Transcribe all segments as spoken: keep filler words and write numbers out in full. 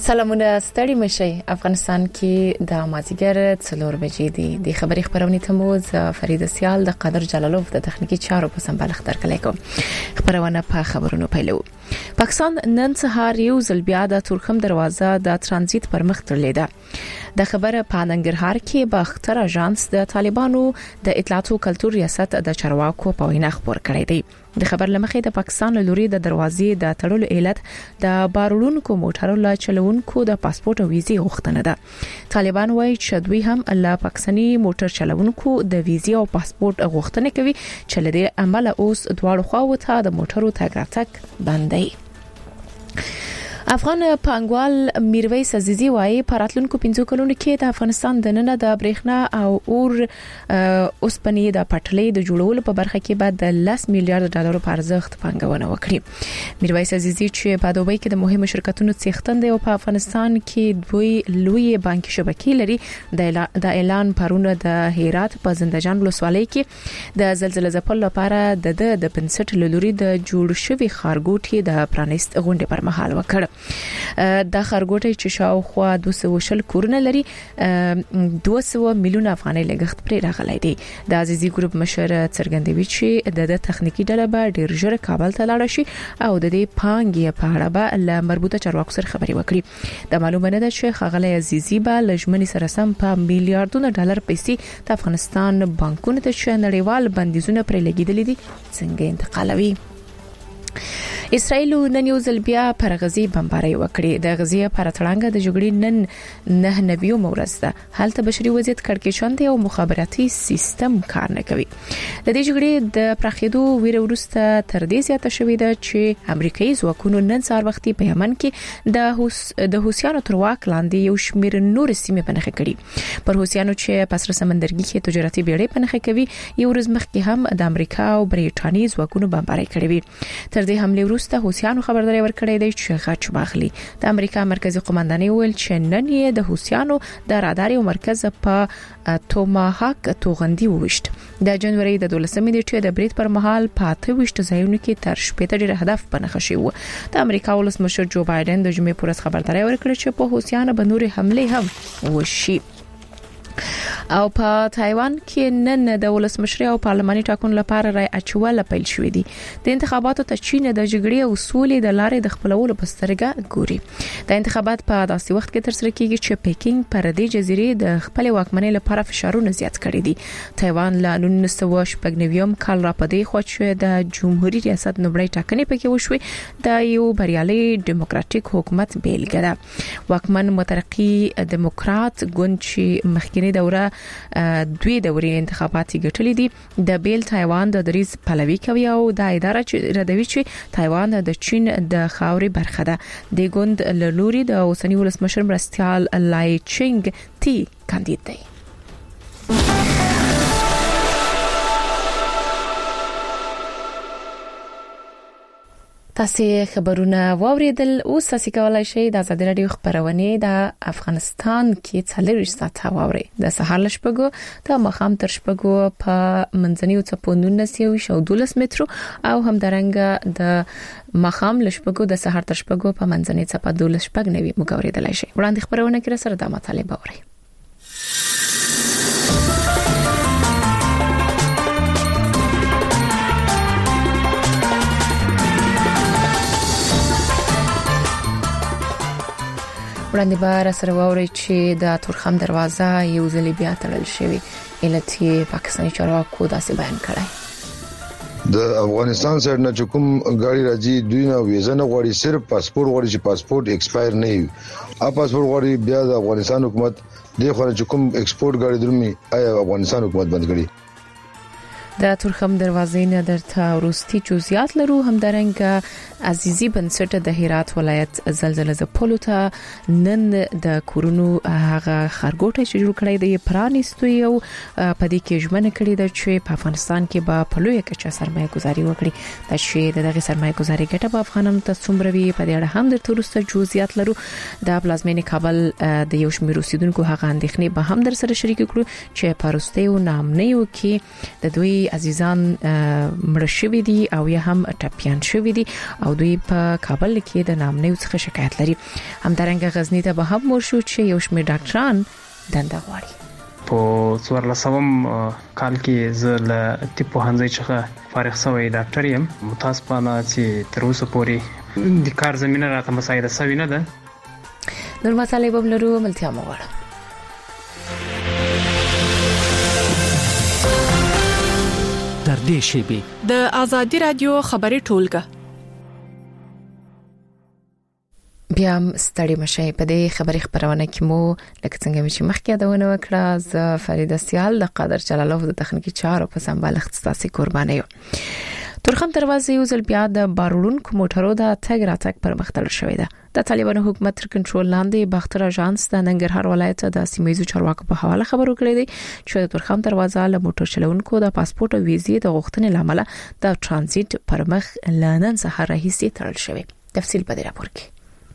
سلامونه ستړي مشي افغانستان کې د مازیګر څلور بجې دي د خبري خبرونه تموز فرید سیال د قادر جلالوف د تخنیکی چارو په سمبالښت درکړی کوم خبرونه په خبرونو پیلو. پاکستان نن سهار یو ځل بیا د تورخم دروازه د ترانزیت پر مخ تړلې ده. د خبره په ننګرهار کې به اختر اژانس د طالبانو د اطلاعات او کلتور ریاست د چارواکو په وینا خبر کړی دی. د خبر لمخې د پاکستان لوري د دروازې د تړلو علت د بارولونکو موټرو لا چلوونکو د پاسپورت او ویزې غوښتنه ده. طالبان وایي چې دوی هم له پاکستاني موټر چلوونکو د ویزې او پاسپورت غوښتنه کوي چې له دې عمله اوس دواړو خواو ته د موټرو تګ راتګ بند دی. افغان پانګوال میرویس عزیزی وایي پراتلونکو پنځو کلونو کې د افغانستان د نن د برېښنا او اور اوسپنې د پټلۍ د جوړولو په برخه کې بعد د لس میلیارډ ډالر په ارزښت پانګونه وکړي. میرویس عزیزی چې په دوبۍ کې د مهمو شرکتونو څښتن دی او په افغانستان کې دوی لوی بانکي شبکې لري د اعلان پرونه د هرات په زندهجان ولسوالۍ کې د زلزلې ځپلو لپاره د د پنځه لوري د جوړ شوی خارګوټي د پرانیست غونډې پر مهال وکړ. د خارګوټي چې شاوخوا دوه سوه کورونه لري دوه سوه میلیون افغانۍ لګښت پرې راغلی دی. د عزیزي ګروپ مشر څرګندوي چې د تخنیکی ډله به ډیر ژر کابل ته لاړ شي او د دې پانګې په اړه به له مربوطه چارواکو سره خبري وکړي. د معلومه نه ده چې خغلی عزیزي به لجمنی سره سم په میلیارډونو ډالر پیسې د افغانستان بانکونو ته چې نړیوال بندیزونه پرې لګیدلې دي څنګه انتقالوي. اسرائیل نن یو ځل بیا پر غزي بمبارۍ وکړې. د غزي پر تړانګه د جګړې نن نه نویو مورز ده. حالت بشري وضعیت کړکېچن دی او مخابراتي سیستم کار نه کوي. د دې جګړې د پراخېدو ویره ورسته تر دې زیاته شوې ده چې امریکایي ځواکونو نن سهار وختي په یمن کې د هوس د حوثیانو تر واک لاندې یو شمېر نور سیمې په نښه کړي. پر حوثیانو چې په سر سمندرګي کې تجارتي بیړۍ په نښه کوي یو ورځ مخکې هم د امریکا او بریټانیې ځواکونو بمبارۍ کړې وي. تر دې حمله وروسته حوثیانو خبرداري ورکړې ده چې غچ واخلي. د امریکا مرکزی قومندانۍ ویل چې نن یې د حوثیانو د رادار یو مرکز په توماهاک توغندي ووشت. د جنوري د دولسمې نیټې د بریټ پر مهال په اته ویشت ځایونو کې تر شپږ ډیر هدف په نښه شوی و. د امریکا ولسمشر جو بایدن د جمعې پورس خبرداري ورکړه چې په حوثیانو به نور حمله هم وشي. او په تایوان کې نن د ولسمشر او پارلماني ټاکنو لپاره رای اچول پیل شوې دي. د انتخاباتو ته چین د جګړې او سولې د لارې د خپلولو په سترګه ګوري. د انتخابات په داسې وخت کې تر سره کیږي چې پیکینګ پر دې جزیرې د خپل واکمنۍ لپاره فشارونه زیات کړي دي. تایوان له نولس سوه شپږ نوي کال را پدې خو چې د جمهوریت ریاست نوبړی ټاکنې پکې وشوي د یو بریالي دیموکراتیک حکومت بیلګه ده. واکمن مترقي دیموکرات ګوند چې مخکې دوره دوی دوري انتخاباتي ګټلې دي د بیل تایوان د دریز پلوي کوي او د اداره چې ردوي چې تایوان د چین د خاوري برخه ده. د ګوند لوري د اوسنی ولسمشر مرستيال لای چینګ تی کاندید دی. تاسو خبرونه واوریدل. اوس تاسو کولای شئ د آزاد رادیو خبرونه د افغانستان کې څلور ساعت واوري. د سهار لشپګو د مخام تر شپګو په منځنیو چپونو نسیو شو دولس مترو او هم درنګ د مخام لشپګو د سهار تر شپګو په منځنی چپا دولس شپګ نوي مګوریدلای شي. وړاندې خبرونه کې سره د مطالبه اوري. وړاندې بار سره ووري چې د تورخم دروازه یو ځل بیا تړل شوی علت یې پاکستاني چارواکو داسې بیان کړی. د افغانستان سره نه کوم غاړي راځي دوی نه ویزه نه غواړي صرف پاسپورت غواړي چې پاسپورت ایکسپایر نه وي. ا پاسپورت غواړي بیا د افغانستان حکومت د خو چې کوم ایکسپورت غاړي درمي آیا افغانستان حکومت بند کړي. د تورخم دروازې نه درته ورستي جزئیات لرو. هم درنګ عزیزي بنسټ د هرات ولایت زلزلې ځپلو ته نن د کورونو هغه خرګوټه چې جوړ کړی دی پرانیستو یو په دې کې ژمنه کړې ده چې په افغانستان کې به په لوی کچه سرمایه گذاري وکړي. د شی دغه سرمایه گذاري ګټه په افغانانو ته څومره وي په دې اړه هم درته ورسته جزئیات لرو. د پلازمینې کابل د یو شمېر اوسیدونکو هغه اندېښنې به هم در سره شریک کړو چې پرسته او نامنیو کې د دوی عزیزان مړ شوي دي او یا هم ټپيان شوي دي او دوی په کابل کې د نامنیو څخه شکایت لري. همدارنګه غزنی ته به هم ورشو چې یو شمېر ډاکټران دنده غواړي. په څوارلسم کال کې زه له طب پوهنځي څخه فارغ شوی ډاکټر یم. متاسفانه چې تر اوسه پورې د کار زمينه راته مساعده شوی نه ده. نور مطالب هم لرو، ملتیا مو غواړم. در دې شیبه د آزادي رادیو خبري ټولګه بیا ستړي مشه په دې خبري خبرونه کې مو لکه څنګه چې مخکې یادونه وکړه ز فریده سیال د قادر جلالوف د تخنیکی چارو په سمبال اختصاصي قرباني یو. تورخم دروازې یو ځل بیا د بارولونکو موټرو د تګ راتګ پر مخ تړل شوې ده. د طالبانو حکومت تر کنټرول لاندې باختر اژانس د ننګرهار ولایت د سیمایي چارواکو په حواله خبرو کړې دي چې د تورخم دروازه له موټر چلونکو د پاسپورت او ویزې د غوښتنې لامل د ترانزیت پر مخ لنن سهار راهیسي تړل شوې. تفصیل په دې راپور کې.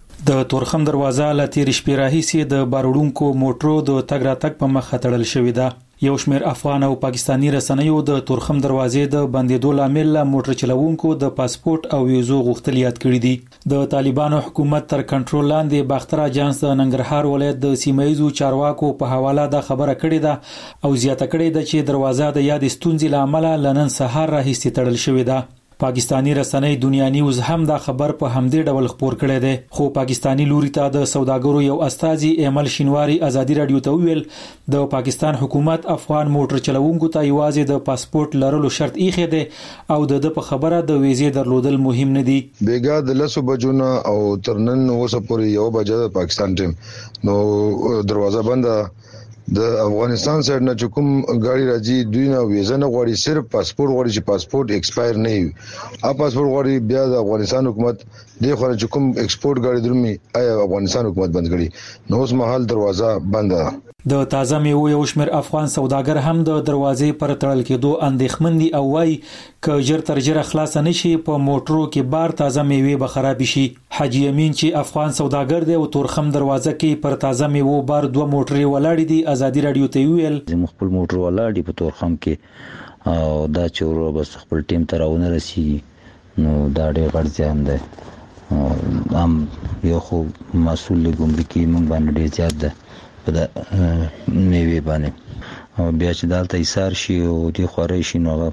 د تورخم دروازه له تیر شپې راهیسي د بارولونکو موټرو د تګ راتګ په مخ تړل شوې ده. یو شمېر افغان او پاکستانی رسنیو د تورخم دروازې د بندیدو لامل موټر چلوونکو د پاسپورت او ویزو غوښتل یاد کړی دي. د طالبانو حکومت تر کنټرول لاندې باختر اژانس د ننګرهار ولایت د سیمایي چارواکو په حواله د خبره کړې ده او زیاته کړې ده چې دروازه د یاد ستونزې لامل لنن سهار راهیسي تړل شوې ده. پاکستانی رسنۍ دنیا نیوز هم دا خبر په همدې ډول خبر کړی دی. خو پاکستانی لوري ته د سوداګرو یو استاذي ایمل شینواری ازادي رادیو ته ویل د پاکستان حکومت افغان موټر چلوونکو ته یوازې د پاسپورت لرلو شرط ایښی دی او د په خبره د ویزې درلودل مهم نه دي. بیګا د لسو بجو نه او ترنن اوسه پورې یو بجه د پاکستان ټیم نو دروازه بنده. د افغانستان سره نه کوم غاړي راځي دوی نه ویزه نه غواړي، صرف پاسپورت غواړي چې پاسپورت ایکسپایر نه وي. ا پاسپورت غواړي بیا د افغانستان حکومت د خو چې کوم ایکسپورت غاړي درومي آیا افغانستان حکومت بند کړي نو اوس مهال دروازه بند ده. د تازه میوه یو شمېر افغان سوداګر هم د دروازې پر تړل کېدو اندېښمن دي او وايي ک جر تر جره خلاص نشي په موټرو کې بار تازه میوه به خراب شي. حاجی امین چې افغان سوداګر دی او تورخم دروازه کې پر تازه میوه بار دوه موټرې ولاړ دي ازادي رادیو ته ویل زموږ خپل موټر ولاړ دي په تورخم کې او دا چې ورو بس خپل ټیم ته راونه رسي نو دا ډېر غړ ځان دی. ام یو خو مسؤل ګمرکي مونږ باندې ډېر زیات ده په د میوه باندې او بیا چې دالته ایثار شي او دی خوري شي نو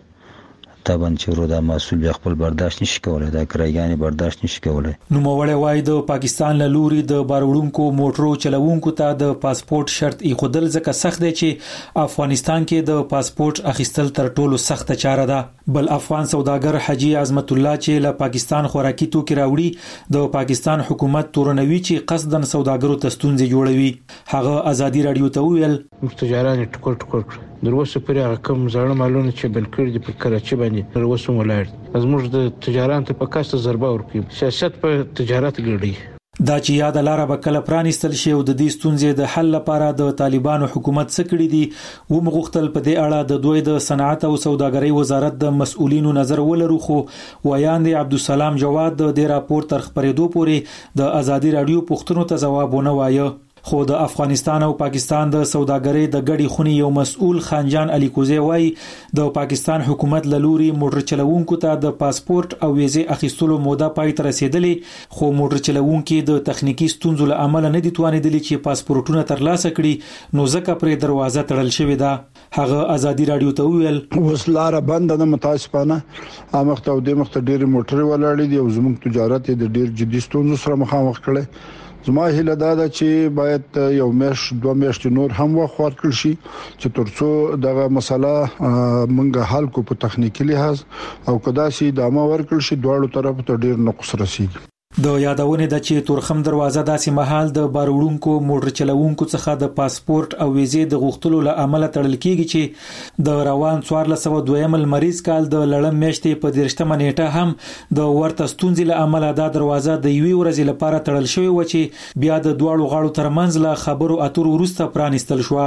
تابن چې ورو د مسؤل خپل برداشت نشي کولای دا کرایګانی برداشت نشي کولای. نو موړې وای د پاکستان له لوري د بارولونکو موټرو چلوونکو ته د پاسپورت شرط ایښودل ځکه سخت دی چې افغانستان کې د پاسپورت اخیستل تر ټولو سخت چاره ده. بل افغان سوداګر حاجی عظمت الله چې له پاکستان خوراکي توکي راوړي د پاکستان حکومت تورنوي چې قصدن سوداګرو ته ستونزې جوړوي. هغه ازادي رادیو ته ویل مستجاران ټکر ټکر دروسه پرې هغه کوم ځړ مالونه چې بل کړی د کراچي باندې دروسه ولاړ زموږ د تجارت په کاسته ضربه ورکړي. سیاست په تجارت ګړي دا چې یاد لاره به کله پرانیستل شي او د دې ستونزې د حل لپاره د طالبانو حکومت څه کړی دي و مغختل په دې اړه د دوی د صنعت او سوداګرۍ وزارت د مسؤلینو نظر ولرو. خو ویاند عبدالسلام جواد د دې راپور تر خبرېدو پورې د ازادي رادیو پوښتنو ته ځواب ونه وایه. خو د افغانستان او پاکستان د سوداګرۍ د ګډي خونی یو مسؤل خانجان علي کوزي وای د پاکستان حکومت له لوري موټر چلوونکو ته د پاسپورت او ویزې اخیستلو موده پای ته رسیدلې خو موټر چلوونکو د تخنیکی ستونزو له امله نه دي توانیدلي چې پاسپورتونه ترلاسه کړي نو ځکه پرې دروازه تړل شوې ده. هغه ازادي رادیو ته ویل اوس لار بند نه متاسفانه امخته او د مخته ډېر موټر ولاړ دي او زموږ تجارت د ډېر جدي ستونزو سره مخامخ کړي. زما هیله دا ده چې باید یو مېش دوه میاشتې نور هم وخت ورکړل شي چې ترڅو دغه مسله منګه حل کو په تخنیکی لحاظ او کدا سي دامه ورکړل شي دواړو طرفو ته ډیر نقص رسیږي. د یادونه د چې تورخم دروازه داسې محل د بارولونکو موټر چلوونکو څخه د پاسپورت او ویزې د غوښتلو له عمله تړل کیږي چې د روان څوارلس سوه دویم مریض کال د لړم میاشتې په دیرشتمه نیټه هم د ورته ستونزې له عمله دا دروازه د یوې ورځې لپاره تړل شوې و چې بیا د دواړو غاړو ترمنځ له خبرو اترو وروسته پرانیستل شو.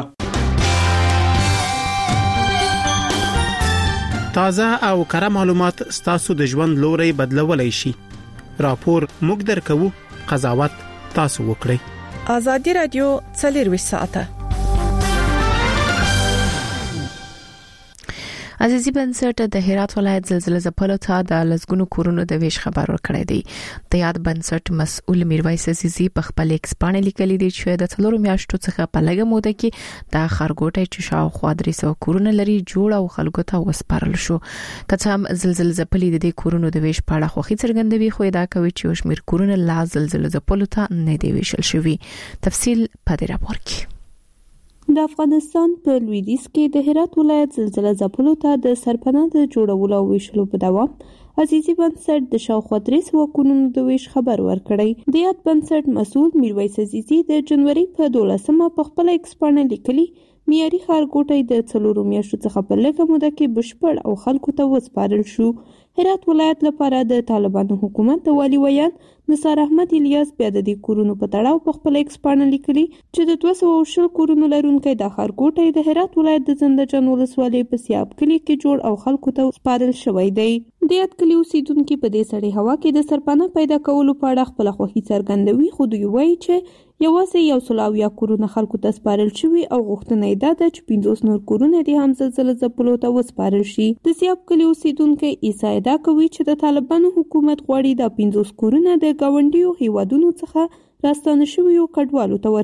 تازه او کره معلومات ستاسو د ژوند لوري بدلولای شي. راپور موږ درکو قضاوت تاسو وکړئ. آزادي رادیو څلور ساعته عزیزي بنسټ د هرات ولایت زلزلې ځپلو ته د لزګونو کورونو د ویش خبر ورکړی دی. د یاد بنسټ مسؤل میرویس عزیزي په خپل ایکس باندې لیکلي دی چې د څلورو میاشتو څخه په لږه موده کې د خارګوټي چې شاوخوا درې سوه کورونه لري جوړ او خلکو ته وسپارل شو. که هم زلزلې ځپلې د کورونو د ویش په اړه خوخي څرګندوي، خو دا کوي چې شمیر کورونه لا زلزلې ځپلو ته نه دی ویشل شوی. تفصیل په دې راپور کې. د افغانستان په لویدیځ کې د هرات ولایت زلزلې ځپلو ته د سرپناه د جوړولو او ویشلو په دوام عزیزي بنسټ د شاوخوا درې سوه کورونو د ویش خبر ورکړی. د یاد بنسټ مسؤل میرویس عزیزي د جنوري په دولسمه په خپل ایکس باندې لیکلي معیاري ښارګوټی د څلورو میاشتو څخه په لږه موده کې بشپړ او خلکو ته وسپارل شو. هرات ولایت لپاره د طالبانو حکومت د والي ویان نثار احمد الیاس بیا د دې کورونو په تړاو په خپل ایکس باندې لیکلي چې د دوه سوه او شل کورونو لرونکی د ښارګوټی د هرات ولایت د زنده جان ولسوالۍ په سیاب کلي کې جوړ او خلکو ته سپارل شوی دی. د یاد کلي اوسیدونکي په دې سړې هوا کې د سرپناه پیدا کولو په اړه خپل خوښي څرګندوي، خو دوی وایي چې یوازې یو سل او اویا کورونه خلکو ته سپارل شوي او غوښتنه یې دا ده چې پنځوس نور کورونه دې هم زلزلې ځپلو ته وسپارل شي. د سیاب کلي اوسیدونکی عیسی دا کوي چې د طالبانو حکومت غواړي دا پنځوس کورونه د ګاونډیو هیوادونو څخه راستانه شویو کډوالو ته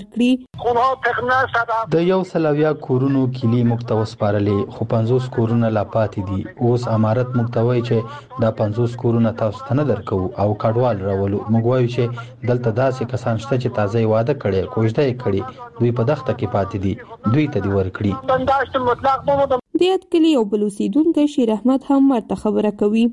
ورکړي. د یو سل اویا کورونو کلی موږ ته وسپارلې، خو پنځوس کورونه لا پاتې دي. اوس امارت موږ ته وایي چې دا پنځوس کورونه تاسو ته نه درکو او کډوال راولو. موږ وایو چې دلته داسې کسان شته چې تازه واده کړي، کوژده یې کړي، دوی په دښته کې پاتې دي، دوی ته دې ورکړي. د یاد کلي یو بل اوسیدونکی شیر احمد هم ورته خبره کوي.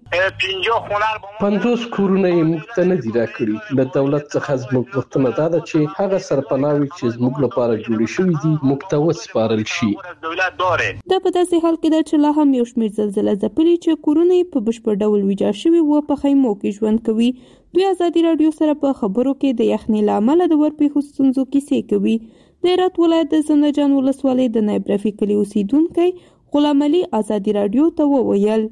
پنځوس کورونه یې موږ ته نه دي راکړي. له دولت څخه زموږ غوښتنه دا ده چې هغه سرپناوي چې زموږ لپاره جوړې شوي دي موږ ته وسپارل شي. دا په داسې حال کې ده چې لا هم یو شمېر زلزلې ځپلي چې کورونه یې په بشپړ ډول ویجاړ شوي وو په خیمو کې ژوند کوي. دوی ازادي راډیو سره په خبرو کې د یخنۍ له امله د ورپېښو ستونزو کیسې کوي. د هرات ولایت د زنده جان ولسوالۍ د نایب رفیع کلي اوسیدونکی غلام علي ازادي راډیو ته وویل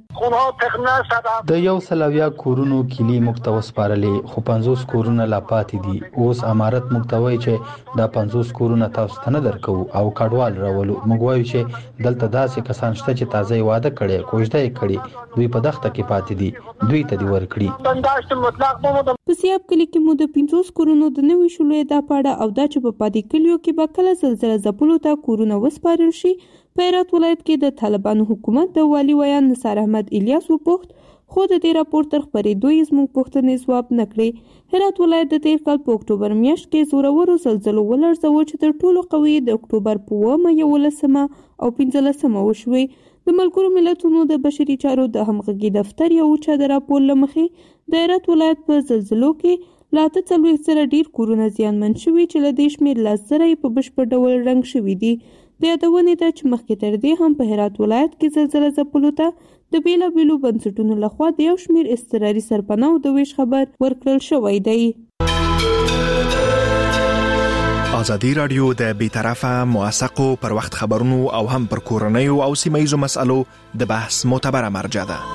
د یو سل اویا کورونو کلی موږ ته وسپارلې، خو پنځوس کورونه لا پاتې دي. اوس امارت موږ ته وایي چې دا پنځوس کورونه تاسو ته نه درکو او کډوال راولو. موږ وایو چې دلته داسې کسان شته چې تازه واده کړي، کوژده یې کړي، دوی په دښته کې پاتې دي، دوی ته دې ورکړي. په سیاب کلي کې مو د پنځوس کورونو د نوي شلو دا پاړه او دا چې په پاتې کلیو کې به کله زلزلې ځپلو ته کورونه وسپارل شي. په هرات ولایت کې د طالبانو حکومت د والي ویان نثار احمد الیاس وپوښت، خو د دې راپور تر خپرېدو یې زموږ پوښتنې ځواب نه کړې. هرات ولایت د تیر کال په اکتوبر میاشت کې زورورو زلزلو ولړزاوه چې تر ټولو قوي د اکتوبر په اوومه، یولسمه او پنځلسمه وشوې. د ملګرو ملتونو د بشري چارو د همغږي دفتر یو اوچه د راپور له مخې د هرات ولایت په زلزلو کې لا اته څلوېښت زره ډېر کورونه زیانمن شوي چې له دې شمېر لس زره یې په بشپړ ډول رنګ شوي دي. د یادونې ده چې مخکې تر دې هم په هرات ولایت کې زلزلې ځپلو ته د بیلابیلو بنسټونو لخوا د یو شمېر اضطراري سرپناهو د ویش خبر ورکړل شوی دی. ازادي راډیو د بیطرفه موثقو پر وخت خبرونو او هم پر کورنیو او سیمه‌ییزو مسالو د بحث معتبره مرجع ده.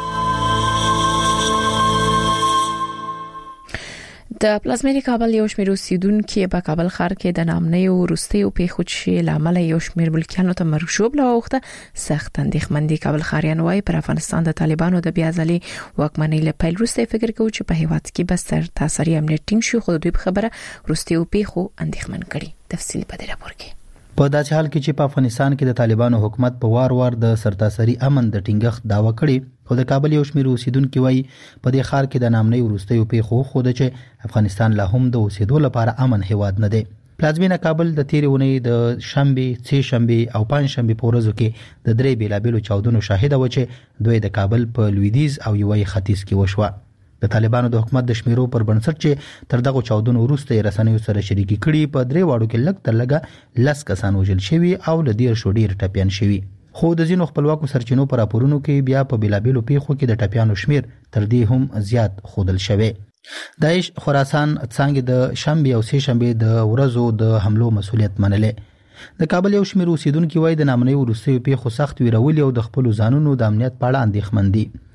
د پلازمینې کابل یو شمېر اوسیدونکي په کابل ښار کې د نامنۍ وروستیو پیښو چې له امله یو شمېر ملکیانو ته مرشوب له وخته سخت اندېښمن دي. کابل ښاریان وايي پر افغانستان د طالبانو د بیا ځلي واکمنۍ له پیل وروسته فکر کوي چې په هیواد کې به سر تاسري امنیت ټینګ شي، خو دوی په خبره وروستیو پیښو اندېښمن کړي. تفصیل په دې راپور کې. په داسې حال کې چې په افغانستان کې د طالبانو حکومت په وار وار د سرتاسري امن د ټینګښت داوا کړي، خو د کابل یو شمېر اوسیدونکي وایي په دې ښار کې د نامنۍ وروستیو پیښو خو د چې افغانستان لا هم د اوسېدو لپاره امن هیواد نه دی. پلازمینه کابل د تیرې اونۍ د شنبې، سه شنبې او پنځ شنبې په ورځو کې د درې بیلابیلو چاودنو شاهده و چې دوی د کابل په لویدیځ او یوې ختیځ کې وشوه. د طالبانو د حکومت د شمیرو پر بنسټ چې تر دغه چاودنو وروسته رسنیو سره شریکي کړي، په درې واړو کې لږ تر لږه لس کسان وژل شوي او له ډیر شو ډیر ټپیان شوي. خو د ځینو خپلواکو سرچینو پر راپورونو کې بیا په بیلابیلو پیښو کې د ټپیانو شمیر تر دې هم زیات ښودل شوی. داعش خراسان څنګه د شنبه او سه شنبه د ورځو د حملو مسولیت منلې. د کابل یو شمیر اوسیدونکو وایي د نامنۍ وروستیو پیښو سخت ویرولي او د خپل ځانونو د امنیت په اړه اندېښمن دي.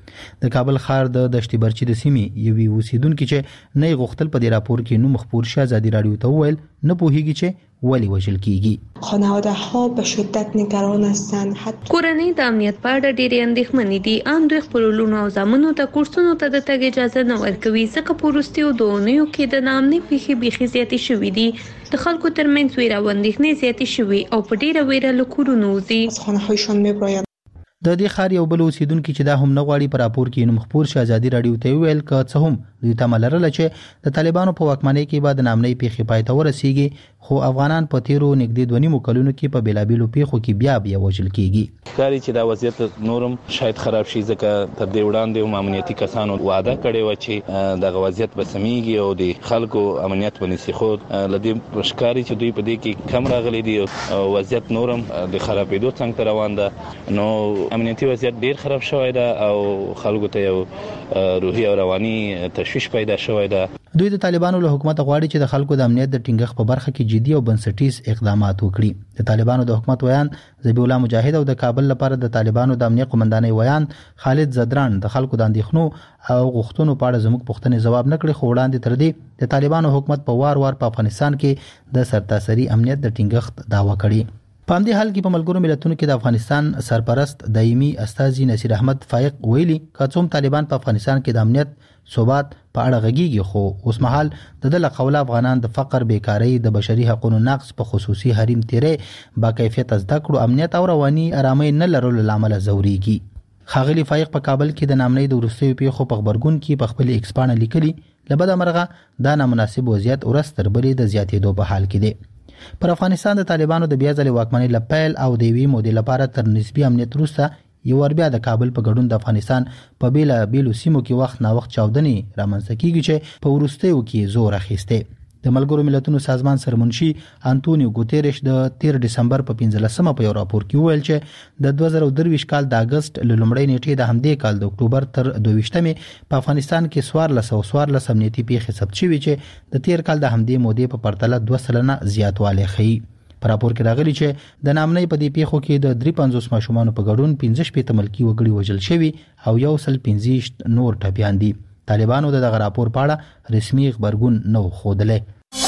د کابل ښار د دشتي برچي د سیمې یوې اوسیدونکو چې نه غوښتل په دې راپور کې نو مخبور شه ازادي رادیو ته وویل نه پوهیږي چې ولی وژل کیږي. خانواده ها به شدت نگران هستند. کورنۍ د امنیت په اړه ډېرې اندېښمنې دي. ان دوی خپل لونو او زامنو ته کورسونو ته د تګ اجازه نه ورکوي ځکه په وروستیو دوه اونیو کې د ناامنۍ پیښې بیخي زیاتې شوې دي. د خلکو ترمنځ ویره او اندېښنې زیاتې شوې او په ډېره ویره له کورونو وځي. خانه‌هایشان می‌براید. د دې ښار یو بل اوسیدونکو چې دا هم نه غواړي په راپور کې نو مخبور شه ازادي رادیو ته ویل ک څه هم دوی تمه لرله چې د طالبانو په واکمنۍ کې بعد نامنۍ پیښې پای ته ورسیږي خو افغانان په تیرو نږدې دوه نیمو کلونو کې په بیلابیلو پیښو کې بیا بیا وژل کیږي. کاری چې دا وضعیت نورم شاید خراب شي ځکه تر دې وړاندې هم امنیتي کسانو وعده کړې و چې دغه وضعیت به سميږي او د خلکو امنیت باندې خو لدی مشکاري چې دوی په دې کې کم راغلي دي او وضعیت نورم د خرابېدو څنګه روان ده. نو امنیتي وضعیت ډیر خراب شوی ده او خلکو ته یو روحي او رواني تشویش پیدا شوی ده. دوی د طالبانو له حکومت غواړي چې د خلکو د امنیت د ټینګښت په برخه کې جدي او بنسټیز اقدامات وکړي. د طالبانو د حکومت ویان ذبیح الله مجاهد او د کابل لپاره د طالبانو د امنیت قومندانۍ ویان خالد زدران د خلکو د اندېښنو او غوښتنو په اړه زموږ پوښتنې ځواب نه کړي خو وړاندې تر دې د طالبانو حکومت په وار وار په افغانستان کې د سرتاسري امنیت د ټینګښت دعوه کړې. په همدې حال کې په ملګرو ملتونو کې د افغانستان سرپرست دایمي استاذي نصیر احمد فائق ویلي کڅوم طالبان په افغانستان کې د امنیت ثبات په اړه غږیږي خو اوس مهال د دله قوله افغانان د فقر بیکاری د بشري حقوقو نقض په خصوصي حریم تیرې با کیفیت زده کړو امنیت او رواني آرامۍ نه لرلو لامل زوريږي. خاغلی فائق په کابل کې د نامنۍ د وروستیو پیښو په خبرګون کې په خپل ایکسپانه لیکلي لبد امرغه دا نامناسب وضعیت ورستر بلې د زیاتېدو په حال کې دی. پر افغانستان د طالبانو د بیا ځلې واکمنۍ لپیل او د وی مودې لپاره تر نسبی امنیت وروسته یو ور بیا د کابل په ګډون د افغانستان په بیلا بیلو سیمو کې وخت نا وخت چاودنې رامنځته کیږي چې په وروستیو کې زور اخیسته. د ملګرو ملتونو سازمان سرمنشي انټونیو ګوتيريش د تیر ډسمبر په پنځلسمه په یو راپور کې ویل چې د دوه زره درویشت کال د اگست ل لومړۍ نیټې د همدې کال د اکتوبر تر دویشتمې په افغانستان کې سوارلس او سوارلس امنیتي پیښې ثبت شوې چې د تیر کال د همدې مودې په پرتله دوه سلنه زیاتوالی ښیي. په راپور کې راغلي چې د نامنۍ په دې پیښو کې د درې پنځوس ماشومان په ګډون پنځه شپږ ملکی وګړي وژل شوي او یو سل پنځه نور ټپيان دي. طالبانو د دغه راپور په اړه رسمي خبرګون نه خوده.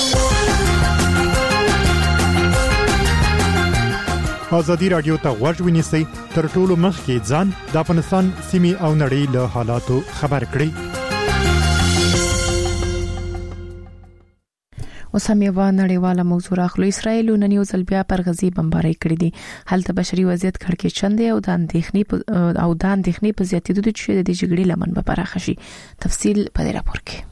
ازادي رادیو ته غوږ ونیسئ تر ټولو مخکې ځان د افغانستان سیمې او نړۍ له حالاتو خبر کړئ. اوس هم یو نړیواله موضوع راخلو. اسرائیل نن یو ځل بیا پر غزي بمباري کړې دي. هلته بشري وضعیت کړکېچن دی او د اندېښنې او د اندېښنې په زیاتېدو چې د جګړې لمن به پراخه شي. تفصیل په دې راپور کې.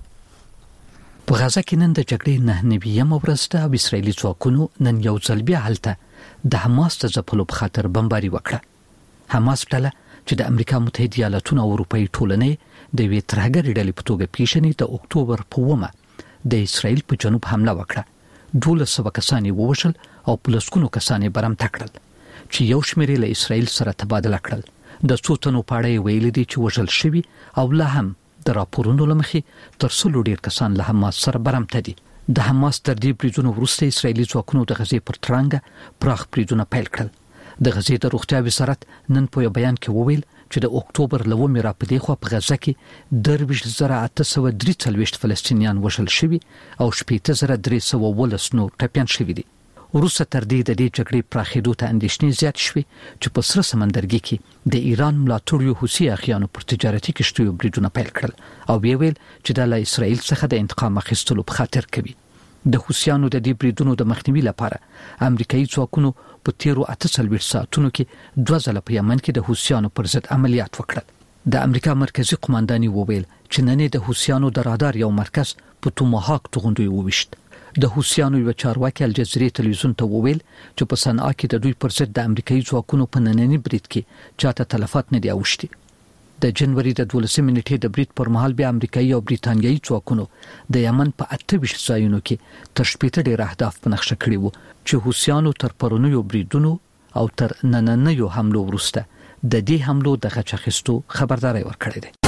په غزا کې نن د جګړې نه نویم ورځ ده او اسرائیلي ځواکونو نن یو ځل بیا هلته د حماس د ځپلو په خاطر بمباري وکړه. حماس ډله چې د امریکا متحده ایالاتونو او اروپאי ټولنې د وی ترهګرۍ ډلې په توګه پیژني د اکتوبر په ومه د اسرائیل په جنوب حمله وکړه. دولس سوه کسان ووژل او پلسکونو کسان برمته کړل چې یو شمېر له اسرائیل سره تبادله کړل. د څو تنو په اړه ویل دي چې وژل شوي او لا هم د راپورونو لمخې تر څلور ډیر کسان له حماس سره برمته دي. د حماس تر دې بریدونو وروسته اسرائیلي ځواکونو د غزې پر ترانګه پراخ بریدونه پیل کړل. د غزې د روغتیا وزارت نن په یو بیان کې وویل چې د اکتوبر لومې را پدې خو په غزه کې درویش زره اته سوه درې څلوېښت فلسطینیان وژل شوي او شپېته زره درې سوه ولس نور ټپیان شوي دي. وروسته تر دې د دې جګړې پراخېدو ته اندېښنې زیات شوې چې په سره سمندرګي کې د ایران ملاتړو حوثي اخیانو پر تجارتي کشتیو بریدونه پیل کړل او بیا ویل چې د اسرائیل څخه د انتقام اخیستلو په خاطر کوي. د حوثیانو د دې بریدونو د مخنیوي لپاره امریکایي ځواکونو په تیرو اته څلوېښت ساعتونو کې دوه ځله په یمن کې د حوثیانو پر ضد عملیات وکړل. د امریکا مرکزی قومنداني وویل چې نن د حوثیانو د رادار یو مرکز په توماهاک توغندوی وویشت. د حوثیانو یو چارواکي الجزیرې تلویزیون ته وویل چې په صنعا کې د دوی پر ضد د امریکایي ځواکونو په نننی برید کې چاته تلفات نه دی اوښتي. د جنوري د دولسمې نیټې د برید پر مهال بیا امریکایي او بریتانیایي ځواکونو د یمن په اته ویشت ځایونو کې تر شپېته ډېر اهداف په نقشه کړي وو چې حوثیانو تر پرونیو بریدونو او تر نننیو حملو وروسته د دې حملو د غچ اخیستو خبرداري ورکړې ده.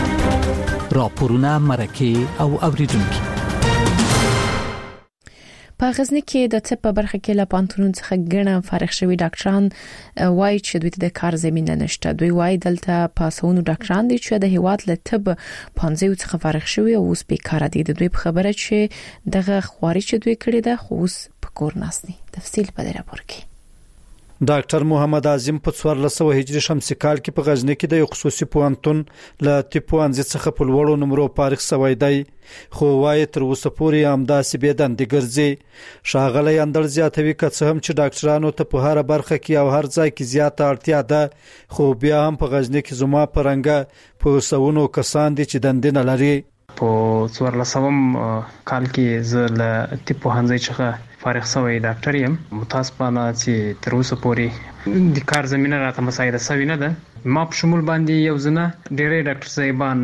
راپورونه مرکه او اوریدونکو په غزنی کې د طب په برخه کې له پانتونون څخه ګڼه فارغ شوي ډاکټران وایي چې دوی ته د کار زمينه نشته. دوی وایي دلته پاسونو ډاکټران دي چې د هیواد له طب پانځه څخه فارغ شوي او اوس بیکاره دي. د دوی په خبره چې دغه خواري چې دوی کړی ده خو اوس په کور ناسني. تفصیل په دې راپور کې. ډاکټر محمد اعظم په څوارلس سوه هجري شمسي کال کې په غزنی کې د یو خصوصي پوهنتون له طب پوهنځي څخه په لوړو نمرو فارغ شوی دی، خو وايي تر اوسه پورې همداسې بې دندې ګرځي. ښاغلی اندړ زیاتوي که څه هم چې ډاکټرانو ته په هره برخه کې او هر ځای کې زیاته اړتیا ده، خو بیا هم په غزنی کې زما په رنګه په سونو کسان دي چې دندې نه لري. په څوارلسم کال کې زه له طب پوهنځي څخه فارغ شوی ډاکټر یم. متاسفانه چې تر اوسه پورې د کار زمينه راته مساعده شوی نه ده. ما په شمول باندې یو ځنه ډېرې ډاکټر صاحبان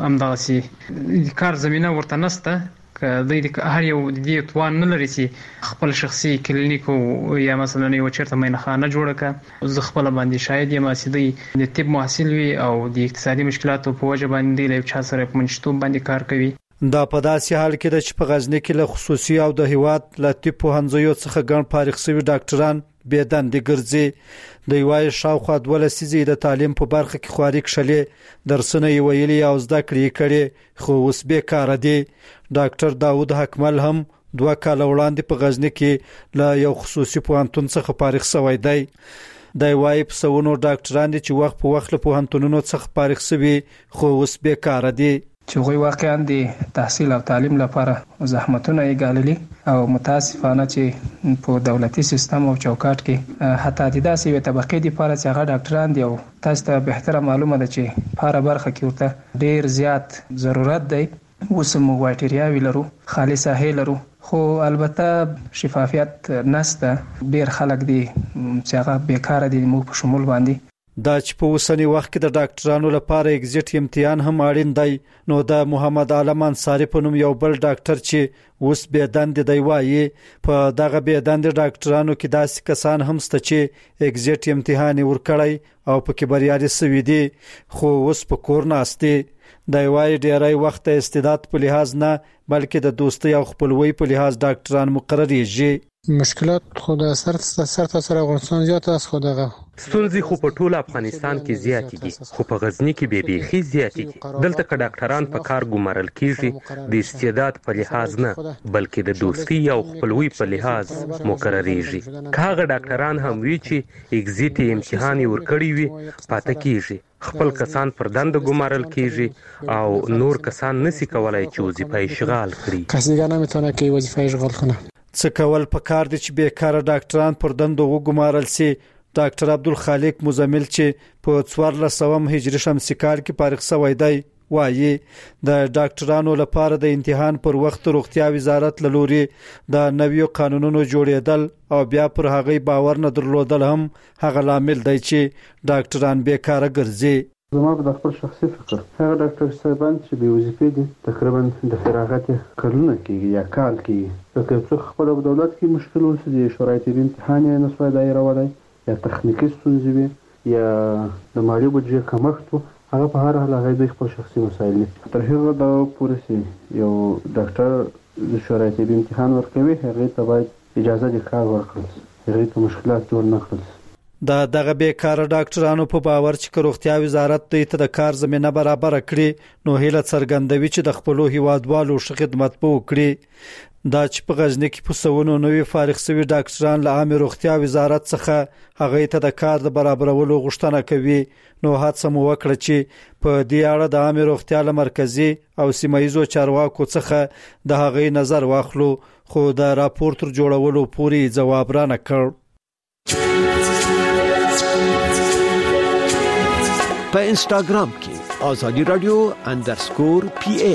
همداسې د کار زمينه ورته نشته که د هر یو د دې توان نه لري چې خپل شخصي کلینیک یا مثلا یو چیرته مینخانه جوړه کړي. زه خپل باندې شاید یم چې د طب محصل وي او د اقتصادي مشکلاتو په وجه باندې له چا سره په منشتوب باندې کار کوي. دا په داسې حال کې ده چې په غزنی کې له خصوصي او د هیواد له طب پوهنځیو څخه ګڼ فارغ شوي ډاکټران بې دندې ګرځي. د یوای شاوخوا دوه لسیزې د تعلیم په برخه کې خواري کړلې، درسونه یې ویلي او زده کړې کړې، خو اوس بیکاره دي. ډاکټر داوود حکمل هم دوه کال وړاندې په غزنی کې له یو خصوصي پوهنتون څخه فارغ شوی دی. د یوای په سونو ډاکټران دي چې وخت په وخت له پوهنتونونو څخه فارغ شوي، خو اوس بیکاره دي. چې غوي واقعا د تحصیل او تعلیم لپاره زحمتونه یې ګاللي او متاسفانه چې په دولتي سیستم او چوکاټ کې حتی د داسې یو طبقه دی لپاره چې هغه ډاکټران دي او تاسو ته به تر معلومه ده چې په هر برخه کې ورته ډیر زیات ضرورت دی. اوس مو وایټریاوي لرو، خالي ساحې لرو، خو البته شفافیت نشته. ډیر خلک دي چې هغه بیکاره دي مو په شمول باندې. دا چې په اوسنی وخت کې د ډاکټرانو لپاره ایگزیټ امتحان هم اړین دی، نو د محمد عالم انصاری په نوم یو بل ډاکټر چې اوس بې دندې دی وایي په دغه بې دندې ډاکټرانو کې داسې کسان هم شته چې ایگزیټ امتحان ورکړی او پکې بریالي شوي دي، خو اوس په کور ناست دي. د وایي ډیری وخت د استعداد په لحاظ نه بلکې د دوستۍ او خپلوۍ په لحاظ ډاکټران مقرریږي. مشکلات خو د سر سر تاسو افغانستان زیات است خو دغه ستونزې خو په ټول افغانستان کې زیاتې دي، خو په غزنی کې به بیخي زیاتې دي. دلته که ډاکټران په کار ګمارل کیږي د استعداد په لحاظ نه بلکې د دوستۍ او خپلوۍ په لحاظ مقرریږي. که هغه ډاکټران هم وي چې ایگزیټ امتحان یې ورکړی وي پاتې کیږي. خپل کسان پر دنده ګمارل کیږي او نور کسان نسی کولای چې وظیفه اشغال کړي. کس دیگه نمیتونه که وظیفه اشغال کنه. څه کول پکار دي چې بیکاره ډاکټران پر دندو وګمارل سي. ډاکټر عبدالخالق مزمل چې په څوارلسم هجري شمسي کال کې فارغ شوی دی وایي د ډاکټرانو لپاره د امتحان پر وخت روغتیا وزارت له لوري د نویو قانونونو جوړېدل او بیا پر هغه باور نه درلودل هم هغه لامل دی چې ډاکټران بیکاره ګرځي. زما په خپل شخصي فکر هغه ډاکټر صاحبان چې به وظیفې دي تقریبا د فراغت کلونه کېږي یا کال کېږي، که څوک خپل په دولت کې مشکل ولري د شورای طبي امتحان یې نسوای دایرولی یا تخنیکي ستونزې وي یا د مالي بودجې کمښت و، هغه په هر حال هغه دوی خپل شخصي مسایل دي. تر هغه دا پورې چې یو ډاکټر د شورای طبي امتحان ورکوي هغې ته باید اجازه د کار ورکړل شي، هغې ته مشکلات جوړ نه کړل شي. د دغه بیکاره ډاکټرانو په باور چې روغتیا وزارت دوی ته د کار زمينه برابر کړي نو هیله څرګندوي چې د خپل هیوادوالو ښه خدمت به وکړي. دا چې په غزنی کې په سونو نوې فارغ شوي ډاکټران له عامه روغتیا وزارت څخه هغه ته د کار د برابرولو غوښتنه کوي، نو هڅه مو وکړه چې په دې اړه د عامه روغتیا له مرکزي او سیمایي چارواکو څخه د هغه نظر واخلو، خو د راپور تر جوړولو پورې جواب را نه کړ. په انستګرام کې آزادی رادیو انډرسکور پی ای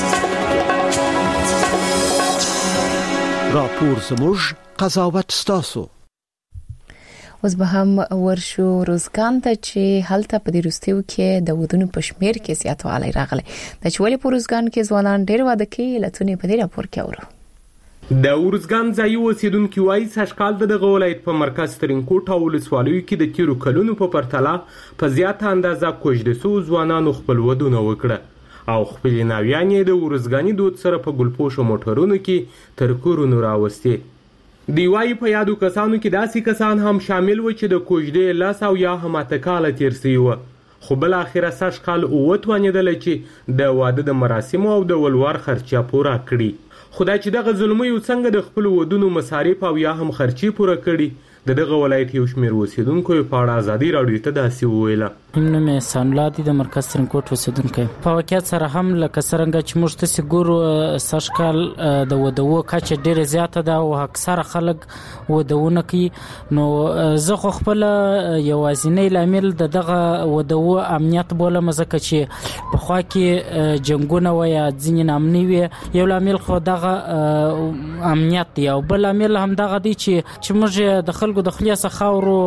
راپور زموږ قضاوت ستاسو. اوس به هم ورشو روزګان ته چې هلته په دې وروستیو کې د ودونو په شمیر کې زیاتوالی راغلی. د چې ولې په روزګان کې ځوانان ډېر واده کوي لتونې په دې راپور کې اورو. د ورزګان ځایي اوسیدونکو وايي سږکال د دغه ولایت په مرکز ترینکوټ او ولسوالیو کې د تیرو کلونو په پرتله په زیاته اندازه کوژده سوو ځوانانو خپل ودونه وکړه او خپل ناویانې د ورزګانی دود سره په ګلپوشو موټرونو کې تر کورونو راوستي دی. وایي په یادو کسانو کې داسې کسان هم شامل و چې د کوژدې لس او یا هم اته کاله تیر سوي وه، خو بالاخره سږ کال اووه توانېدله چې د واده د مراسمو او د ولور خرچه پوره کړي. خو دا چې دغه زلمیو څنګه د خپلو ودونو مصارف او یا هم خرچې پوره کړي، د دغه ولایت یو شمېر اوسېدونکو یې په اړه ازادي راډیو ته داسې وویله. نوم یې سانلا دی، د مرکز ترینکوټ اوسېدونکی. په واقعیت سره هم لکه څرنګه چې موږ تاسې ګورو سږ کال د ودو کچه ډېره زیاته ده او اکثره خلک ودونه کوي. نو زه خو خپله یوازینی لامل د دغه ودو امنیت بولم، ځکه چې پخوا کې جنګونه وه یا ځینې نامنې وې. یو لامل خو دغه امنیت دی او بل لامل هم دغه دی چې چې موږ د خلکو د خولې څخه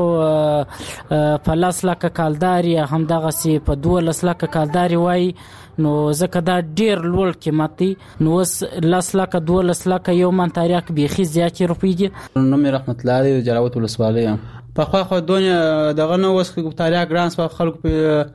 خاورو په لس لکه کالداري هم دغسې په دولس لکه کالداري وایي، نو ځکه دا ډېر لوړ قیمت دی. نو اوس لس لکه دولس لکه یو من تاریخ بیخي زیاتې روپۍ دي. نوم یې رحمت الله دی، د جلاوط ولسوالۍ یم. پخوا خو دونې دغه نه اوس تاریخ ګران سوه، خلکو په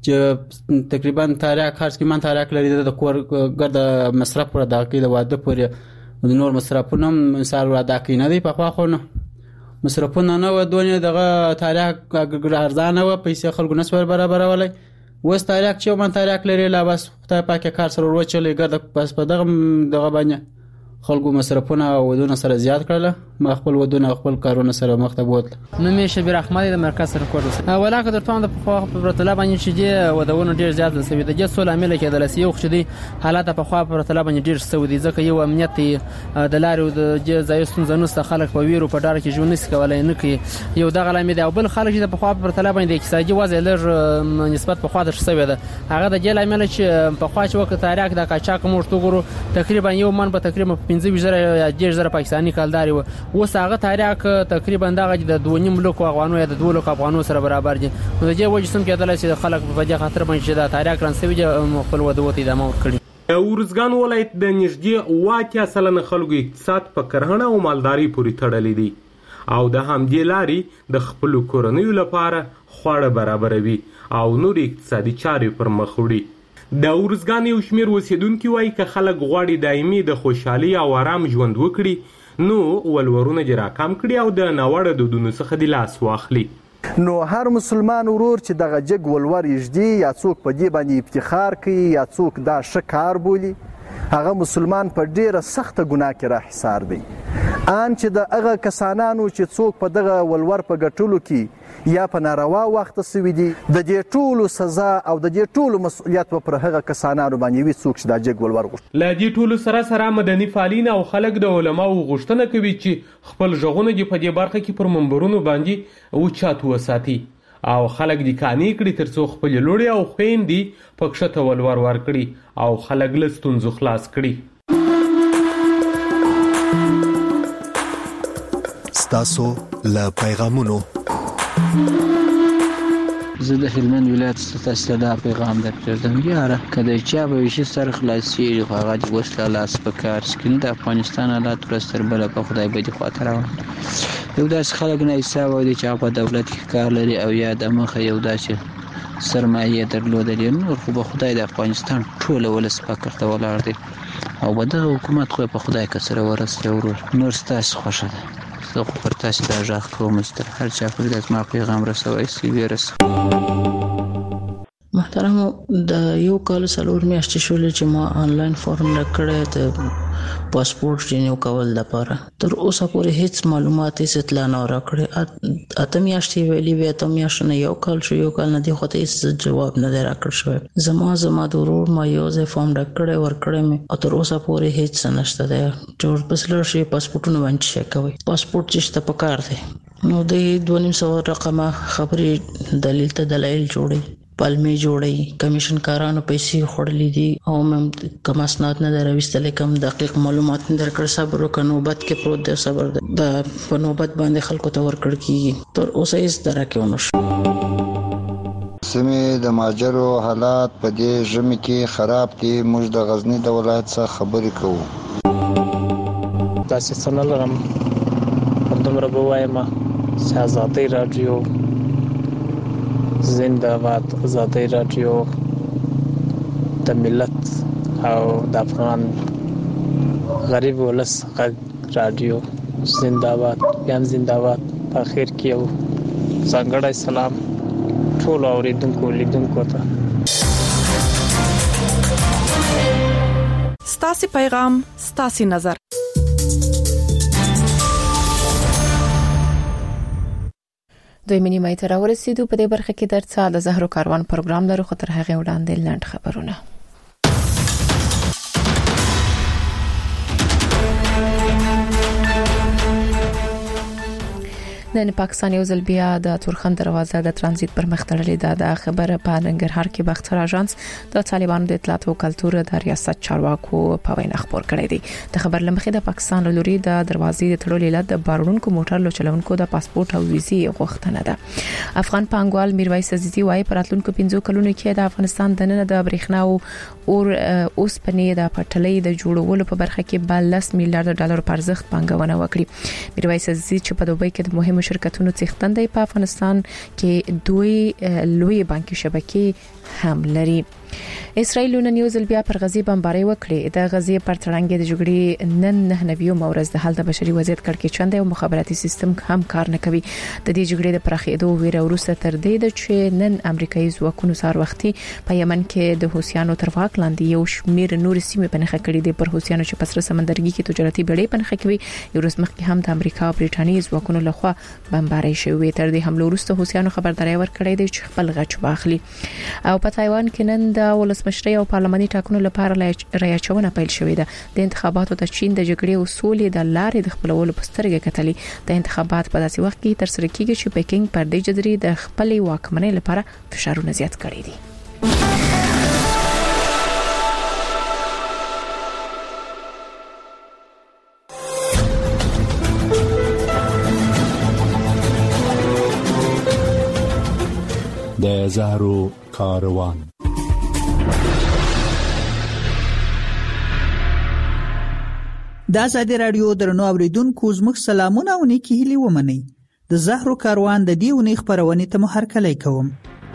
چې تقریبا تاریخ هر څه من تاریخ لري، د کور ګرد مصرف پوره ادا کوي، د واده پورې د نور مصرفونه هم مثال ادا کوي نه دی. پخوا خو نه مصرفونه نه و، دونې دغه تاریخ ارزانه و، پیسې خلکو نه سوه برابرولی. اوس تاریخ چې یو من تاریخ لري، لا بس خدای پاک کار سره وروچلی ګرده، بس په دغه دغه باندې خلکو مصرفونه او ودونه سره زیات کړله. ما خپل ودونه خپل کارونه سره مخ ته بوتله. نوم یې شبیر احمد د مرکز ترینکوټ. ولاکه درته وایم د پخوا په پرتله باندې چې دې ودونه ډېر زیات سوي، د دې څو لامله کېدلی سي. یو خو چې دی حالات پخوا په پرتله باندې ډېر سوي دي، ځکه یو امنیت دی، د لارې او د ځایي ستونزه نشته، خلک په ویرو په ډاره کې ژوند نشي کولی، نه کوي. یو دغه لامل دی. او بل خلک چې د پخوا په پرتله باندې د اقتصادي وضع لږ نسبت پخوا ته ښه سوې ده، هغه د دې لامله چې پخوا چې وخت تاریخ د قاچاق موږ وګورو، تقریبا یو من په تقریبا پنځه ویشت زره یا دېرش زره پاکستاني کالداري و. اوس هغه تاریخ تقریبا دغه د دوه نیم لکو افغانو یا د دوه لکو افغانو سره برابر دي. نو د دې وجه سم کېدلی چې خلک په دې خاطر باندې چې دا تاریخ ران سوي دي خپل ودو ته ادامه ورکړي. د ارزګان ولایت د نږدې اووه اتیا سلنه خلکو اقتصاد په کرهڼه او مالداري پورې تړلی دی او د همدې لارې د خپلو کورنیو لپاره خواړه برابروي او نور اقتصادي چارې پر مخ وړي. د ارزګان یو شمېر اوسېدونکي وایي که خلک غواړي دایمي د خوشحالي او آرام ژوند وکړي، نو ولورونه دې راکم کړي او د ناوړه دودونو څخه دې لاس واخلي. نو هر مسلمان ورور چې دغه جګ ولور یږدي یا څوک په دې باندې افتخار کوي یا څوک دا ښه کار بولي، هغه مسلمان په ډیره سخته ګناه کې راحصار دی. ان چې د هغه کسانانو چې څوک په دغه ولور په ګټلو کې یا په ناروا وخت سوي دي، د دې ټولو سزا او د دې ټولو مسؤلیت پر هغه کسانانو باندې وي څوک چې دا جګ ولور غوښتي. له دې ټولو سره سره مدني فعالین او خلک د علماو غوښتنه کوي چې خپل غږونه دې په دې برخه کې پر منبرونو باندې اوچات وساتي او خلک دې قانع کړي ترڅو خپل لوړې او خویندې په کښته ولور ورکړي او خلک له ستونزو خلاص کړي. ستاسو له پیغامونو زه د هلمند ولایت ستاسو ته دا پیغام درکړم. یاره کله چې به وشي سر خلاصي هغه د وسله لاس په کار سکین د افغانستان حالات ورستر بل په خدای به دي خاطر یو داس خلک نه حساب ودی چې په دولت کې کار لري او یا د مخه یو داسې سرمایه درلودل نور خو به خدای د افغانستان ټول ولس پکړه ته ولاړ دي او به د حکومت خو په خدای کې سره ورسره ورور نور ستاسو خوښه ده. زه خو پر تاسو دا ژغ کوم چې هر چا پر دې ما پیغام رسوي سی ویرس. محترم د یو کال څلور میاشتې شولې چې ما آنلاین فارم راکړی د پاسپورت رینیو کول لپاره، تر اوسه پورې هیڅ معلومات هیڅ اطلاع نه راکړې. اته میاشتې ویلې وې، اته میاشتې نه یو کال شو، یو کال نه دی خو ته هیڅ جواب نه دی راکړل شوی. زما زما د ورور ما یو ځای فارم راکړی ورکړی مې او تر اوسه پورې هیڅ نشته دی چې ورپسې لاړ شي پاسپورټونه باندې چیک کوئ. پاسپورټ چې شته پکار دی نو د دوه نیم سوه رقمه خبرې دلیل ته دلایل جوړوي، پالمې جوړوي، کمیشن کارانو پیسې خوړلې دي او مې کوم اسناد نه در راویستلی، کوم دقیق معلومات نه درکړ. صبر وکړه، نوبت کې پروت دی، صبر دی، د په نوبت باندې خلکو ته ورکړل کېږي. تر اوسه هېڅ درکې ونه شو. سیمې د مهاجرو حالات په دې ژمي کې خراب دي. موږ د غزني د ولایت څخه خبرې کوو. داسې څه نه لرم، همدومره به وایم چې ازادۍ راډیو زنده باد، ازادۍ راډیو د ملت او د افغان غریب ولس غږ رادیو زنده‌باد بیان زنده‌باد. په اخر کې یو ځانګړی سلام ټول اوریدونکو لیدونکو ته. ستاسو پیغام ستاسو نظر. دوی منی مې تر ورسېدو په دې برخه کې درڅا د زهرو کاروان پروګرام لرو خو تر هغه وړاندې لنډ خبرونه. نن پاکستان یو ځل بیا د تورخم دروازه د ترانزیت پر مخ تړلې ده. د خبره په ننګرهار کې باختر اژانس د طالبانو د اطلاعات او کلتور د ریاست چارواکو په وینا خبر کړی دی. د خبر لمخې د پاکستان لوري د دروازې د تړلو علت د بارونکو موټر لو چلونکو د پاسپورت او ویزې غوښتنه ده. افغان پانګوال میرویس عزیزي وايي پراتلونکو پنځو کلونو کې د افغانستان د نن د برېښنا او اوس پنې د پټلۍ د جوړولو په برخه کې بلس میلیارډ ډالر په ارزښت پانګونه وکړي. میرویس عزیزي چې په دوبۍ کې د مهمو شرکتونو څښتن دی په افغانستان کې دوی لوی بانکي شبکې هم لري. اسرائیل نن یو ځل بیا پر غزې بمباري وکړي. د غزې پر تړنګ د جګړې نن نه نویو مورز د حل د بشري وضعیت کړکېچند او مخابراتي سیستم هم کار نه کوي. د دې جګړې د پراخېدو ویره وروسته تر دې چې نن امریکایي ځواکونو سار وختي په یمن کې د حوثیانو تر واک لاندې یو شمیر نور سیمې په نخښه کړې دي. پر حوثیانو چې په سر سمندرګي کې تجارتي بیړۍ په نخښه کوي. یو ورځ مخکې هم د امریکا او برېټانیا ځواکونو لخوا بمباري شوې. تر دې حمله وروسته حوثیانو خبرداري ورکړې ده چې خپل غچ واخلي. او په تایوان کې نن د ولسمشرۍ او پارلماني ټاکنو لپاره ریاچونه پیل شوې ده. د انتخاباتو د چین د جګړې اصول د لارې د خپلولو په سترګه کتلې. د انتخابات په داسې وخت کې تر سره کیږي چې پکینګ پر دې جزري د خپل واکمنۍ لپاره فشارونه زیات کړي دي. د زهرو کاروان. د آزادي رادیو درنو اوریدونکو زموږ سلامونه او نیکی هیلې ومنئ. د زهرو کاروان د دې ونې خبرونه ته محرکلای کوم.